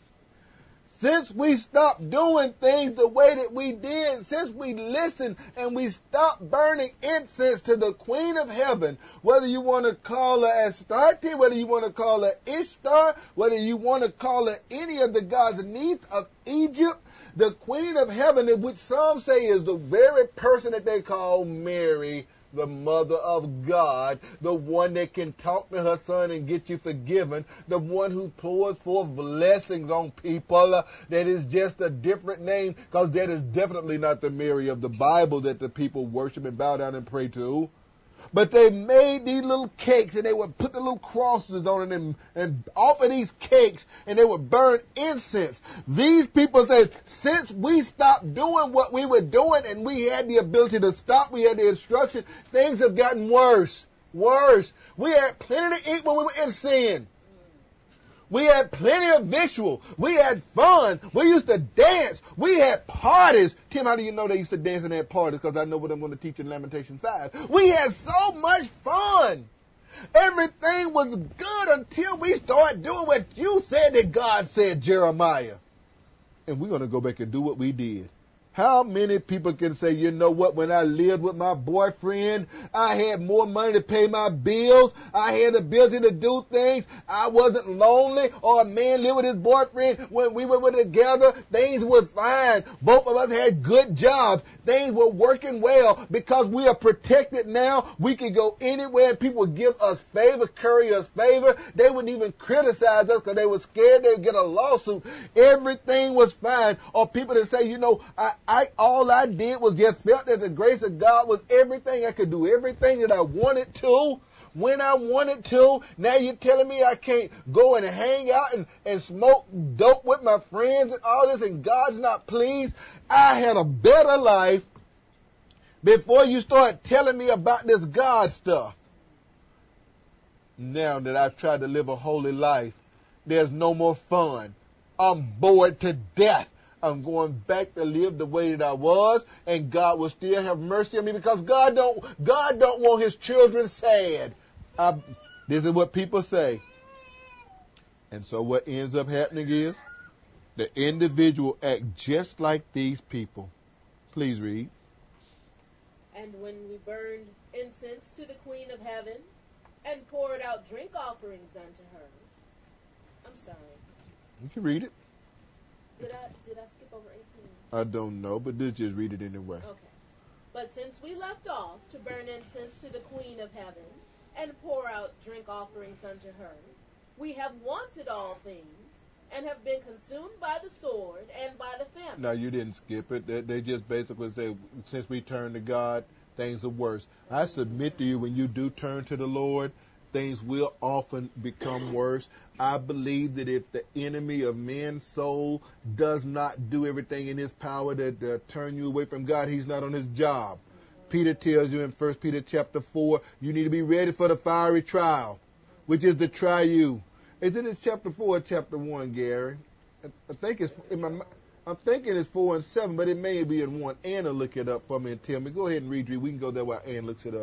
Since we stopped doing things the way that we did, since we listened and we stopped burning incense to the Queen of Heaven, whether you want to call her Astarte, whether you want to call her Ishtar, whether you want to call her any of the gods Neith of Egypt, the Queen of Heaven, which some say is the very person that they call Mary, the mother of God, the one that can talk to her son and get you forgiven, the one who pours forth blessings on people. Uh, that is just a different name, because that is definitely not the Mary of the Bible that the people worship and bow down and pray to. But they made these little cakes, and they would put the little crosses on it and, and offer these cakes, and they would burn incense. These people said, since we stopped doing what we were doing and we had the ability to stop, we had the instruction, things have gotten worse, worse. We had plenty to eat when we were in sin. We had plenty of victual. We had fun. We used to dance. We had parties. Tim, how do you know they used to dance and have parties? Because I know what I'm going to teach in Lamentations five. We had so much fun. Everything was good until we started doing what you said that God said, Jeremiah. And we're going to go back and do what we did. How many people can say, you know what, when I lived with my boyfriend, I had more money to pay my bills, I had the ability to do things, I wasn't lonely, or a man lived with his boyfriend when we were together, things were fine, both of us had good jobs, things were working well, because we are protected now, we can go anywhere and people would give us favor, curry us favor, they wouldn't even criticize us because they were scared they would get a lawsuit, everything was fine, or people that say, you know, I I, all I did was just felt that the grace of God was everything. I could do everything that I wanted to, when I wanted to. Now you're telling me I can't go and hang out and, and smoke dope with my friends and all this, and God's not pleased. I had a better life before you start telling me about this God stuff. Now that I've tried to live a holy life, there's no more fun. I'm bored to death. I'm going back to live the way that I was, and God will still have mercy on me, because God don't God don't want his children sad. I, this is what people say. And so what ends up happening is the individual act just like these people. Please read. And when we burned incense to the Queen of Heaven, and poured out drink offerings unto her. I'm sorry. You can read it. Did I did I skip over eighteen? I don't know, but let's just read it anyway. Okay. But since we left off to burn incense to the Queen of Heaven, and pour out drink offerings unto her, we have wanted all things, and have been consumed by the sword and by the famine. No, you didn't skip it. They, they just basically say, since we turn to God, things are worse. I submit to you, when you do turn to the Lord, things will often become worse. I believe that if the enemy of man's soul does not do everything in his power to, to turn you away from God, he's not on his job. Peter tells you in First Peter chapter four, you need to be ready for the fiery trial, which is to try you. Is it in chapter four or chapter one, Gary? I, I think it's in my. I'm thinking it's four and seven, but it may be in one. Anna, look it up for me and tell me. Go ahead and read it. We can go there while Ann looks it up.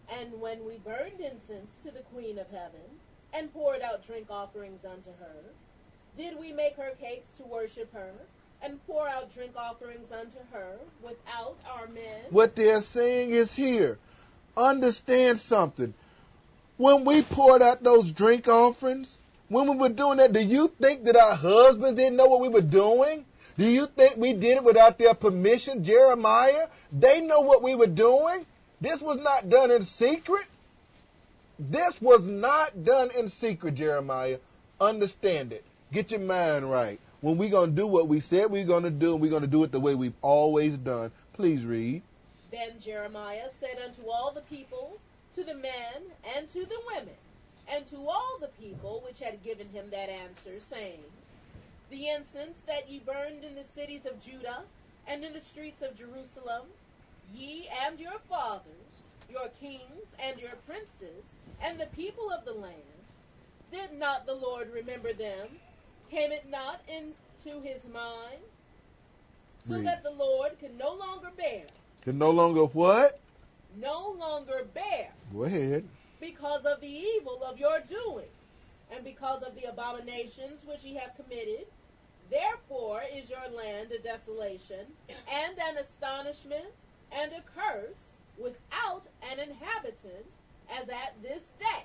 And when we burned incense to the Queen of Heaven, and poured out drink offerings unto her, did we make her cakes to worship her, and pour out drink offerings unto her without our men? What they're saying is here. Understand something. When we poured out those drink offerings, when we were doing that, do you think that our husbands didn't know what we were doing? Do you think we did it without their permission? Jeremiah, they know what we were doing. This was not done in secret. This was not done in secret, Jeremiah. Understand it. Get your mind right. When we're going to do what we said we're going to do, and we're going to do it the way we've always done. Please read. Then Jeremiah said unto all the people, to the men and to the women, and to all the people which had given him that answer, saying, the incense that ye burned in the cities of Judah and in the streets of Jerusalem, ye and your fathers, your kings and your princes, and the people of the land, did not the Lord remember them? Came it not into his mind? So Read. that the Lord could no longer bear. Can no longer what? No longer bear. Go ahead. Because of the evil of your doings, and because of the abominations which ye have committed. Therefore is your land a desolation, and an astonishment, and a curse, without an inhabitant, as at this day.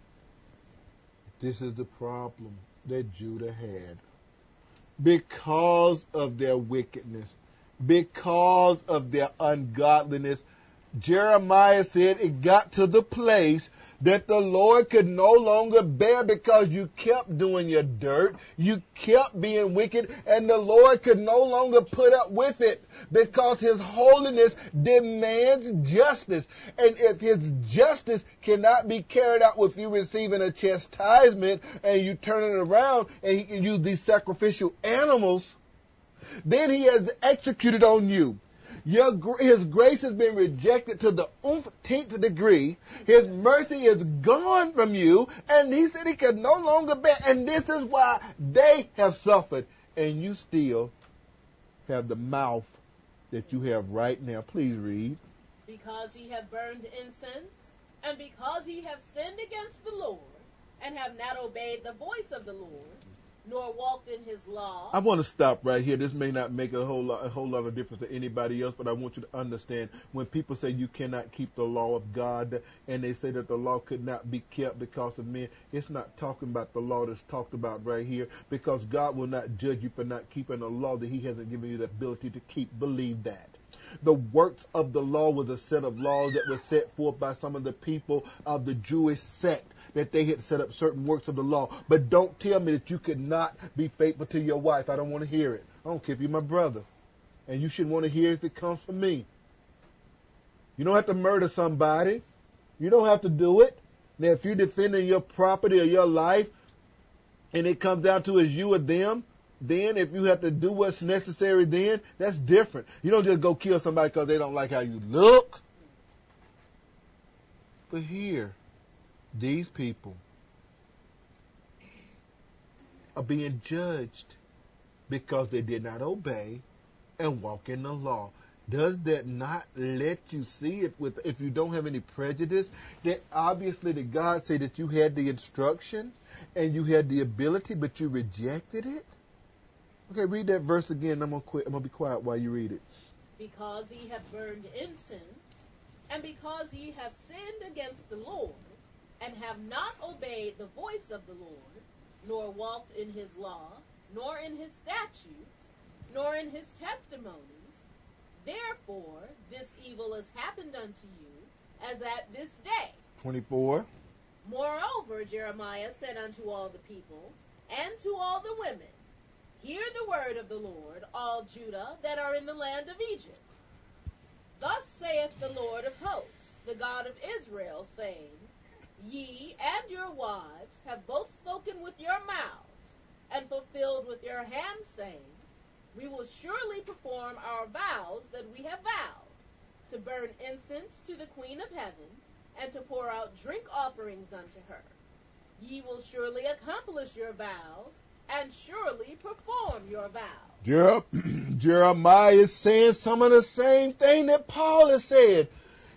This is the problem that Judah had. Because of their wickedness, because of their ungodliness, Jeremiah said it got to the place that the Lord could no longer bear because you kept doing your dirt, you kept being wicked, and the Lord could no longer put up with it because his holiness demands justice. And if his justice cannot be carried out with you receiving a chastisement and you turn it around and he can use these sacrificial animals, then he has executed on you. Your, his grace has been rejected to the umpteenth degree. His mercy is gone from you. And he said he can no longer bear. And this is why they have suffered. And you still have the mouth that you have right now. Please read. Because ye have burned incense, and because ye have sinned against the Lord, and have not obeyed the voice of the Lord, nor walked in his law. I want to stop right here. This may not make a whole lot, a whole lot of difference to anybody else, but I want you to understand when people say you cannot keep the law of God, and they say that the law could not be kept because of men, it's not talking about the law that's talked about right here, because God will not judge you for not keeping a law that he hasn't given you the ability to keep. Believe that. The works of the law was a set of laws that were set forth by some of the people of the Jewish sect, that they had set up certain works of the law. But don't tell me that you could not be faithful to your wife. I don't want to hear it. I don't care if you're my brother. And you shouldn't want to hear it if it comes from me. You don't have to murder somebody. You don't have to do it. Now, if you're defending your property or your life, and it comes down to is you or them, then if you have to do what's necessary then, that's different. You don't just go kill somebody because they don't like how you look. But here, these people are being judged because they did not obey and walk in the law. Does that not let you see, if with if you don't have any prejudice, that obviously that God said that you had the instruction and you had the ability, but you rejected it? Okay, read that verse again. I'm gonna quit. I'm gonna be quiet while you read it. Because ye have burned incense, and because ye have sinned against the Lord, and have not obeyed the voice of the Lord, nor walked in his law, nor in his statutes, nor in his testimonies, therefore this evil has happened unto you, as at this day. twenty-four. Moreover, Jeremiah said unto all the people, and to all the women, hear the word of the Lord, all Judah that are in the land of Egypt. Thus saith the Lord of hosts, the God of Israel, saying, ye and your wives have both spoken with your mouths, and fulfilled with your hands, saying, we will surely perform our vows that we have vowed, to burn incense to the Queen of Heaven, and to pour out drink offerings unto her. Ye will surely accomplish your vows, and surely perform your vows. Jer- Jeremiah is saying some of the same thing that Paul has said.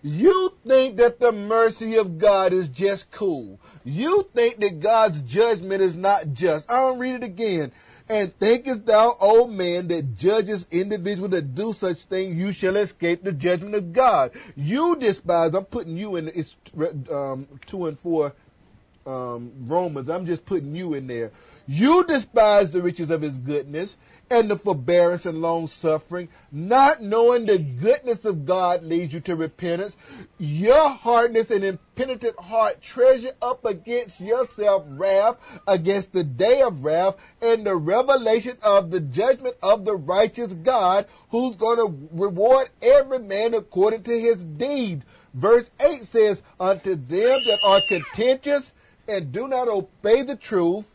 You think that the mercy of God is just cool. You think that God's judgment is not just. I'll read it again. And thinkest thou, O man, that judges individuals that do such things, you shall escape the judgment of God. You despise, I'm putting you in, it's um, two and four um, Romans, I'm just putting you in there. You despise the riches of his goodness and the forbearance and long suffering, not knowing the goodness of God leads you to repentance. Your hardness and impenitent heart treasure up against yourself wrath against the day of wrath and the revelation of the judgment of the righteous God, who's going to reward every man according to his deeds. Verse eight says, unto them that are contentious and do not obey the truth,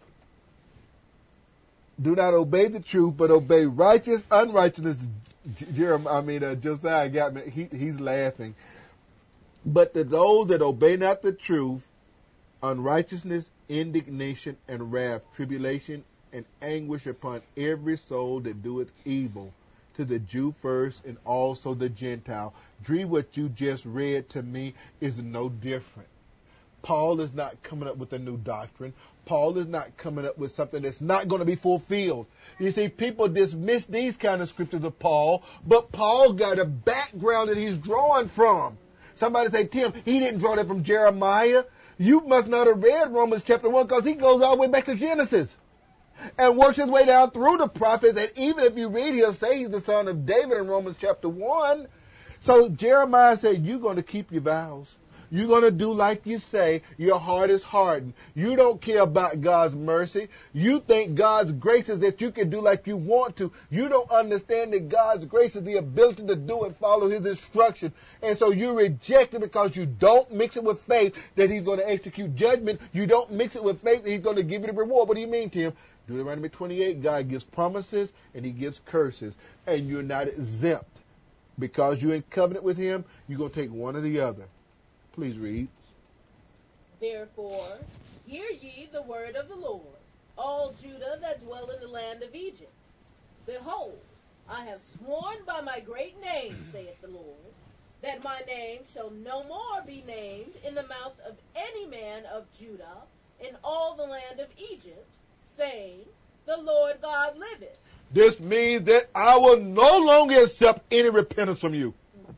do not obey the truth, but obey righteous unrighteousness. Jeremiah, I mean, uh, Josiah got me. He, he's laughing. But to those that obey not the truth, unrighteousness, indignation, and wrath, tribulation, and anguish upon every soul that doeth evil, to the Jew first, and also the Gentile. Dree, what you just read to me is no different. Paul is not coming up with a new doctrine. Paul is not coming up with something that's not going to be fulfilled. You see, people dismiss these kind of scriptures of Paul, but Paul got a background that he's drawing from. Somebody say, Tim, he didn't draw that from Jeremiah. You must not have read Romans chapter one, because he goes all the way back to Genesis and works his way down through the prophets. And even if you read, he'll say he's the son of David in Romans chapter one. So Jeremiah said, you're going to keep your vows. You're going to do like you say. Your heart is hardened. You don't care about God's mercy. You think God's grace is that you can do like you want to. You don't understand that God's grace is the ability to do and follow his instruction. And so you reject it because you don't mix it with faith that he's going to execute judgment. You don't mix it with faith that he's going to give you the reward. What do you mean, Tim? Deuteronomy twenty-eight, God gives promises and he gives curses. And you're not exempt. Because you're in covenant with him, you're going to take one or the other. Please read. Therefore, hear ye the word of the Lord, all Judah that dwell in the land of Egypt. Behold, I have sworn by my great name, saith the Lord, that my name shall no more be named in the mouth of any man of Judah in all the land of Egypt, saying, the Lord God liveth. This means that I will no longer accept any repentance from you.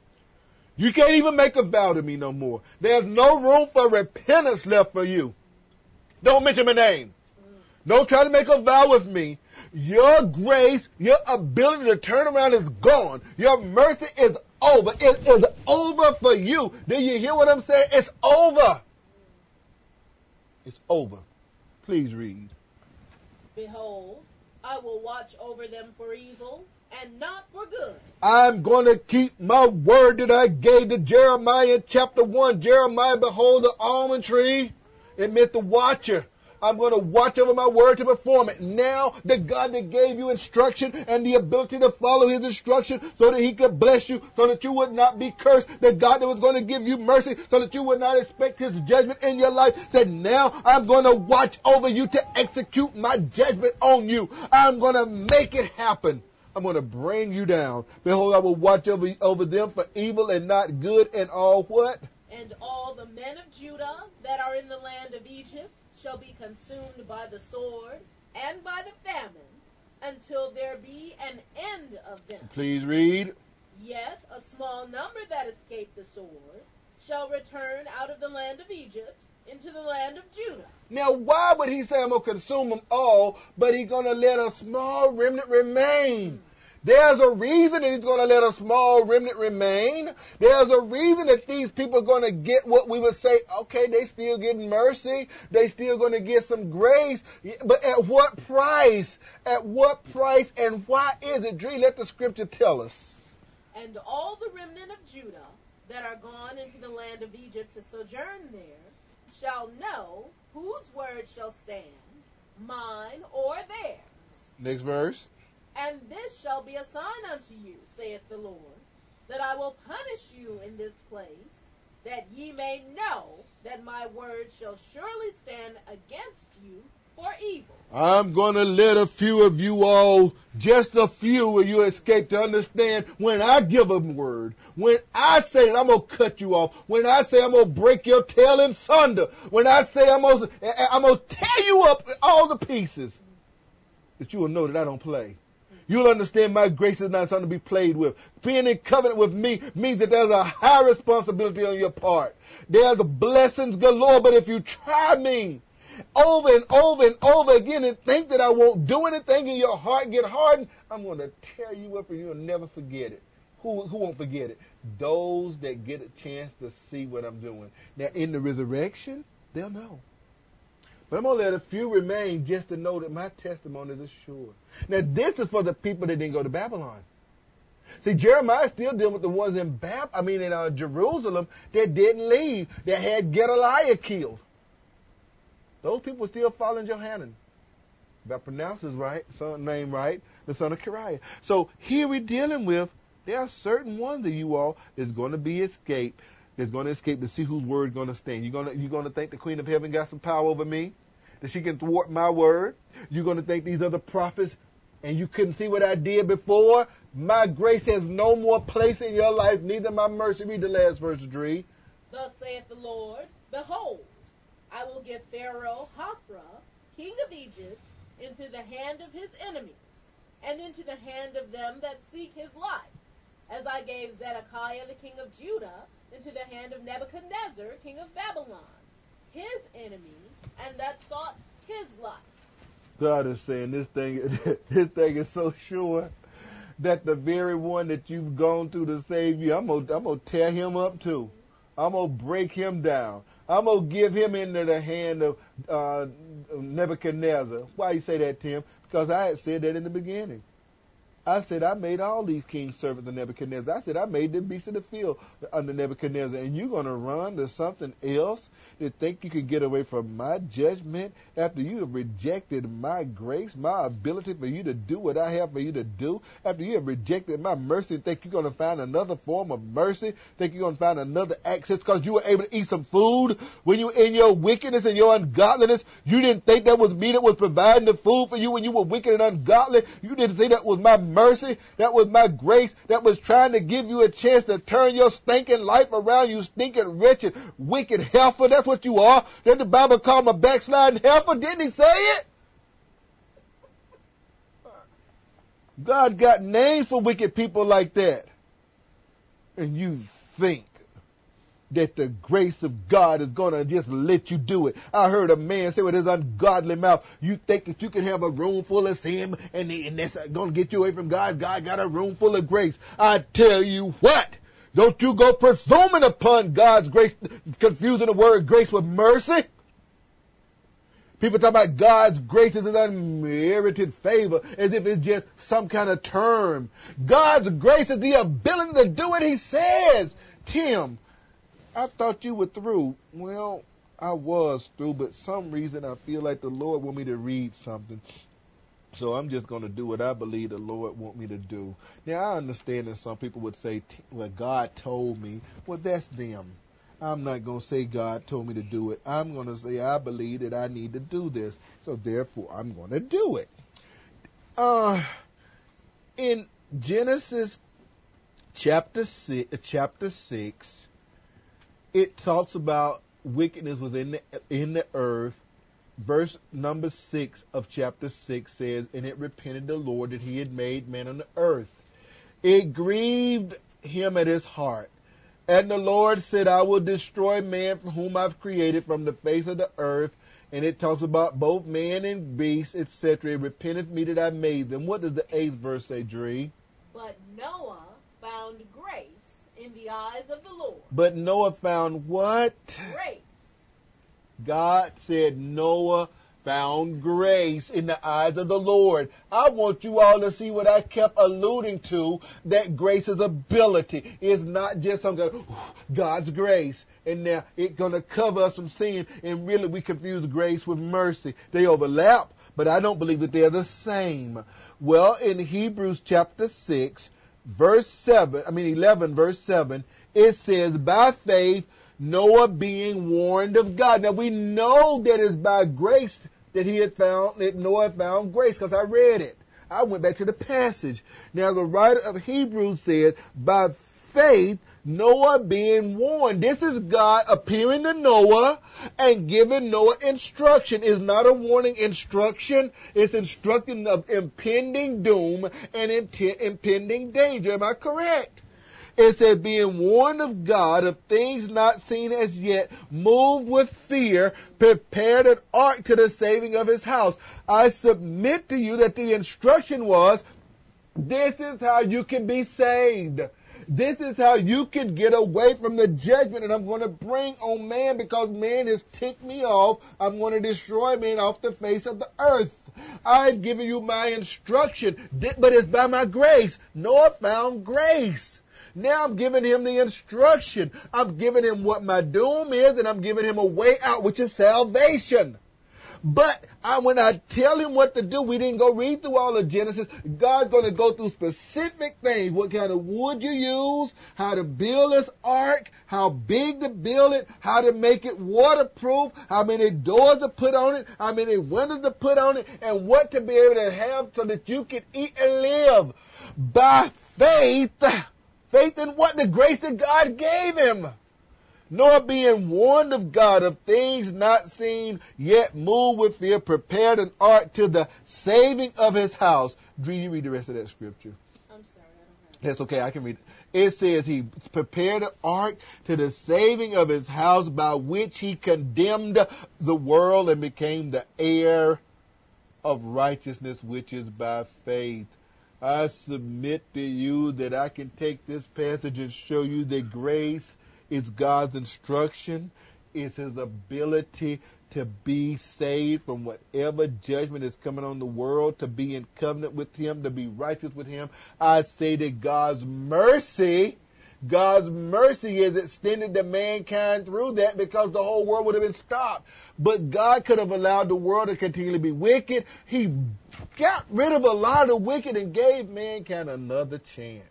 You can't even make a vow to me no more. There's no room for repentance left for you. Don't mention my name. Don't try to make a vow with me. Your grace, your ability to turn around is gone. Your mercy is over. It is over for you. Do you hear what I'm saying? It's over. It's over. Please read. Behold, I will watch over them for evil and not for good. I'm going to keep my word that I gave to Jeremiah in chapter one. Jeremiah, behold the almond tree. It meant the watcher. I'm going to watch over my word to perform it. Now, the God that gave you instruction and the ability to follow his instruction so that he could bless you, so that you would not be cursed, the God that was going to give you mercy so that you would not expect his judgment in your life, said, now I'm going to watch over you to execute my judgment on you. I'm going to make it happen. I'm going to bring you down. Behold, I will watch over, over them for evil and not good, and all what? And all the men of Judah that are in the land of Egypt shall be consumed by the sword and by the famine, until there be an end of them. Please read. Yet a small number that escape the sword shall return out of the land of Egypt into the land of Judah. Now, why would he say I'm going to consume them all, but he's going to let a small remnant remain? There's a reason that he's going to let a small remnant remain. There's a reason that these people are going to get what we would say, okay, they still getting mercy. They still going to get some grace. But at what price? At what price and why is it? Dree, let the scripture tell us. And all the remnant of Judah that are gone into the land of Egypt to sojourn there shall know whose word shall stand, mine or theirs. Next verse. And this shall be a sign unto you, saith the Lord, that I will punish you in this place, that ye may know that my word shall surely stand against you for evil. I'm going to let a few of you all, just a few of you escape to understand when I give a word, when I say that I'm going to cut you off, when I say I'm going to break your tail in sunder, when I say I'm going to, I'm going to tear you up all the pieces, that you will know that I don't play. You'll understand my grace is not something to be played with. Being in covenant with me means that there's a high responsibility on your part. There's blessings galore, but if you try me over and over and over again and think that I won't do anything and your heart get hardened, I'm going to tear you up and you'll never forget it. Who, who won't forget it? Those that get a chance to see what I'm doing. Now, in the resurrection, they'll know. But I'm going to let a few remain just to know that my testimony is sure. Now, this is for the people that didn't go to Babylon. See, Jeremiah is still dealing with the ones in Bab- I mean, in uh, Jerusalem that didn't leave, that had Gedaliah killed. Those people still following Johanan. If I pronounce his right, son name right, the son of Kariah. So here we're dealing with, there are certain ones of you all that's going to be escaped, that's going to escape to see whose word is going to stand. You're going to, you're going to think the Queen of Heaven got some power over me? That she can thwart my word? You're going to think these other prophets, and you couldn't see what I did before? My grace has no more place in your life, neither my mercy. Read the last verse, Dree. Thus saith the Lord, behold, I will give Pharaoh Hophra, king of Egypt, into the hand of his enemies, and into the hand of them that seek his life, as I gave Zedekiah the king of Judah into the hand of Nebuchadnezzar, king of Babylon, his enemy, and that sought his life. God is saying this thing, this thing is so sure that the very one that you've gone through to save you, I'm gonna, I'm gonna tear him up too. I'm gonna break him down. I'm going to give him into the hand of uh, Nebuchadnezzar. Why you say that, Tim? Because I had said that in the beginning. I said I made all these kings servants of Nebuchadnezzar. I said I made the beasts of the field under Nebuchadnezzar. And you're going to run to something else to think you can get away from my judgment after you have rejected my grace, my ability for you to do what I have for you to do, after you have rejected my mercy and think you're going to find another form of mercy, think you're going to find another access because you were able to eat some food when you were in your wickedness and your ungodliness. You didn't think that was me that was providing the food for you when you were wicked and ungodly. You didn't say that was my mercy, that was my grace, that was trying to give you a chance to turn your stinking life around, you stinking, wretched, wicked heifer. That's what you are. Didn't the Bible call him a backsliding heifer? Didn't he say it? God got names for wicked people like that. And you think that the grace of God is going to just let you do it. I heard a man say with his ungodly mouth, you think that you can have a room full of sin and, and that's going to get you away from God? God got a room full of grace. I tell you what, don't you go presuming upon God's grace, confusing the word grace with mercy. People talk about God's grace as an unmerited favor, as if it's just some kind of term. God's grace is the ability to do what he says. Tim, I thought you were through. Well, I was through, but some reason I feel like the Lord want me to read something. So I'm just going to do what I believe the Lord want me to do. Now, I understand that some people would say, well, God told me. Well, that's them. I'm not going to say God told me to do it. I'm going to say I believe that I need to do this. So therefore, I'm going to do it. Uh, in Genesis chapter six, chapter six, it talks about wickedness was in the, in the earth. Verse number six of chapter six says, and it repented the Lord that he had made man on the earth. It grieved him at his heart. And the Lord said, I will destroy man from whom I've created from the face of the earth. And it talks about both man and beast, et cetera. It repenteth me that I made them. What does the eighth verse say, Dree? But Noah found grace in the eyes of the Lord. But Noah found what? Grace. God said Noah found grace in the eyes of the Lord. I want you all to see what I kept alluding to, that grace is ability. It's not just some kind of God's grace. And now it's going to cover us from sin. And really we confuse grace with mercy. They overlap, but I don't believe that they're the same. Well, in Hebrews chapter six, verse seven, I mean eleven, verse seven, it says, by faith, Noah being warned of God. Now we know that it's by grace that he had found, that Noah had found grace, because I read it. I went back to the passage. Now the writer of Hebrews said, by faith, Noah being warned. This is God appearing to Noah and giving Noah instruction. It's not a warning instruction. It's instruction of impending doom and impending danger. Am I correct? It said, being warned of God of things not seen as yet, moved with fear, prepared an ark to the saving of his house. I submit to you that the instruction was, this is how you can be saved. This is how you can get away from the judgment that I'm going to bring on man, because man has ticked me off. I'm going to destroy man off the face of the earth. I've given you my instruction, but it's by my grace. Noah found grace. Now I'm giving him the instruction. I'm giving him what my doom is, and I'm giving him a way out, which is salvation. But I, when I tell him what to do, we didn't go read through all of Genesis. God's going to go through specific things. What kind of wood you use, how to build this ark, how big to build it, how to make it waterproof, how many doors to put on it, how many windows to put on it, and what to be able to have so that you can eat and live. By faith, faith in what? The grace that God gave him. Noah being warned of God of things not seen, yet moved with fear, prepared an ark to the saving of his house. Drew, you read the rest of that scripture. I'm sorry, I don't have it. That's okay, I can read it. It says he prepared an ark to the saving of his house, by which he condemned the world and became the heir of righteousness, which is by faith. I submit to you that I can take this passage and show you that grace is God's instruction. It's his ability to be saved from whatever judgment is coming on the world, to be in covenant with him, to be righteous with him. I say that God's mercy, God's mercy is extended to mankind through that, because the whole world would have been stopped. But God could have allowed the world to continually be wicked. He got rid of a lot of the wicked and gave mankind another chance.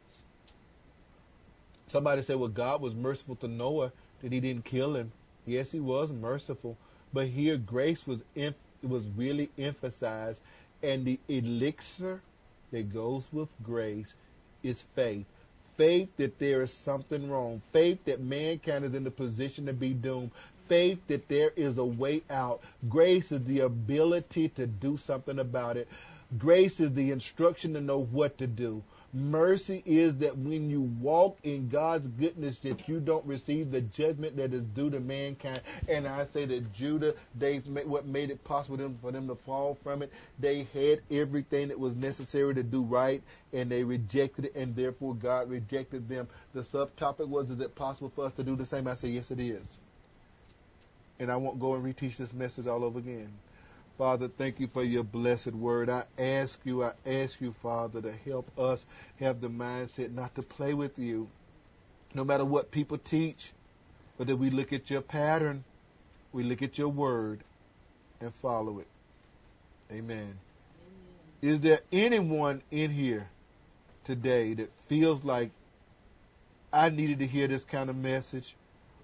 Somebody said, well, God was merciful to Noah that he didn't kill him. Yes, he was merciful. But here grace was em- was really emphasized. And the elixir that goes with grace is faith. Faith that there is something wrong. Faith that mankind is in the position to be doomed. Faith that there is a way out. Grace is the ability to do something about it. Grace is the instruction to know what to do. Mercy is that when you walk in God's goodness, that you don't receive the judgment that is due to mankind. And I say that Judah, they what made it possible for them, for them to fall from it. They had everything that was necessary to do right, and they rejected it, and therefore God rejected them. The subtopic was, is it possible for us to do the same? I say, yes, it is. And I won't go and reteach this message all over again. Father, thank you for your blessed word. I ask you, I ask you, Father, to help us have the mindset not to play with you, no matter what people teach, but that we look at your pattern, we look at your word, and follow it. Amen. Amen. Is there anyone in here today that feels like I needed to hear this kind of message?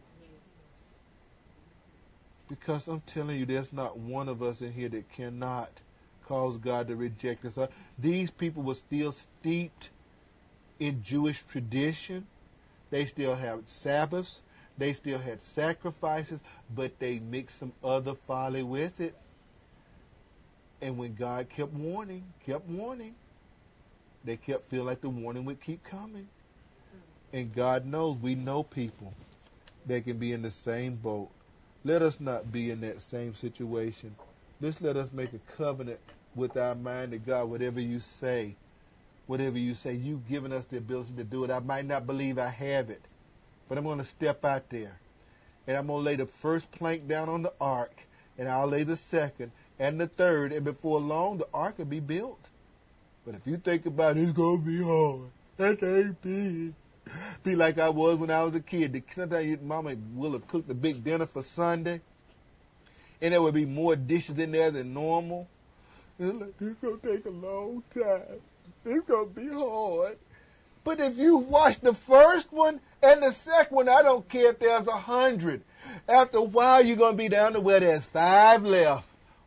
Because I'm telling you, there's not one of us in here that cannot cause God to reject us. These people were still steeped in Jewish tradition. They still had Sabbaths. They still had sacrifices, but they mixed some other folly with it. And when God kept warning, kept warning, they kept feeling like the warning would keep coming. And God knows, we know people that can be in the same boat. Let us not be in that same situation. Just let us make a covenant with our mind to God. Whatever you say, whatever you say, you've given us the ability to do it. I might not believe I have it, but I'm going to step out there. And I'm going to lay the first plank down on the ark, and I'll lay the second and the third, and before long, the ark will be built. But if you think about it, it's going to be hard. That ain't big. Be like I was when I was a kid. Sometimes your mama will have cooked a big dinner for Sunday, and there would be more dishes in there than normal. It's like, it's going to take a long time. It's going to be hard. But if you watch the first one and the second one, I don't care if there's a hundred. After a while, you're going to be down to where there's five left.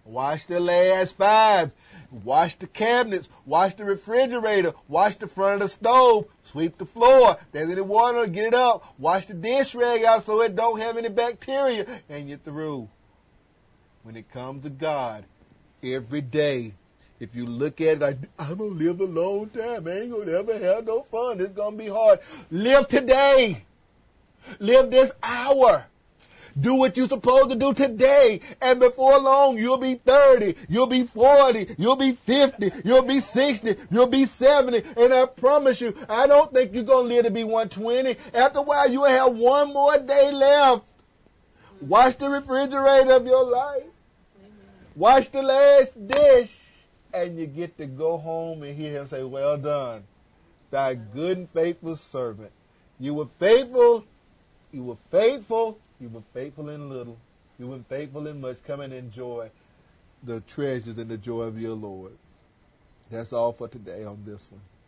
Wash the last five. Wash the cabinets. Wash the refrigerator. Wash the front of the stove. Sweep the floor. If there's any water, get it up. Wash the dish rag out so it don't have any bacteria. And you're through. When it comes to God, every day, if you look at it like, I'm going to live a long time. I ain't going to ever have no fun. It's going to be hard. Live today. Live this hour. Do what you're supposed to do today. And before long, you'll be thirty. You'll be forty. You'll be fifty. You'll be sixty. You'll be seventy. And I promise you, I don't think you're going to live to be one twenty. After a while, you'll have one more day left. Wash the refrigerator of your life. Wash the last dish. And you get to go home and hear him say, well done, thy good and faithful servant. You were faithful. You were faithful. You were faithful in little. You were faithful in much. Come and enjoy the treasures and the joy of your Lord. That's all for today on this one.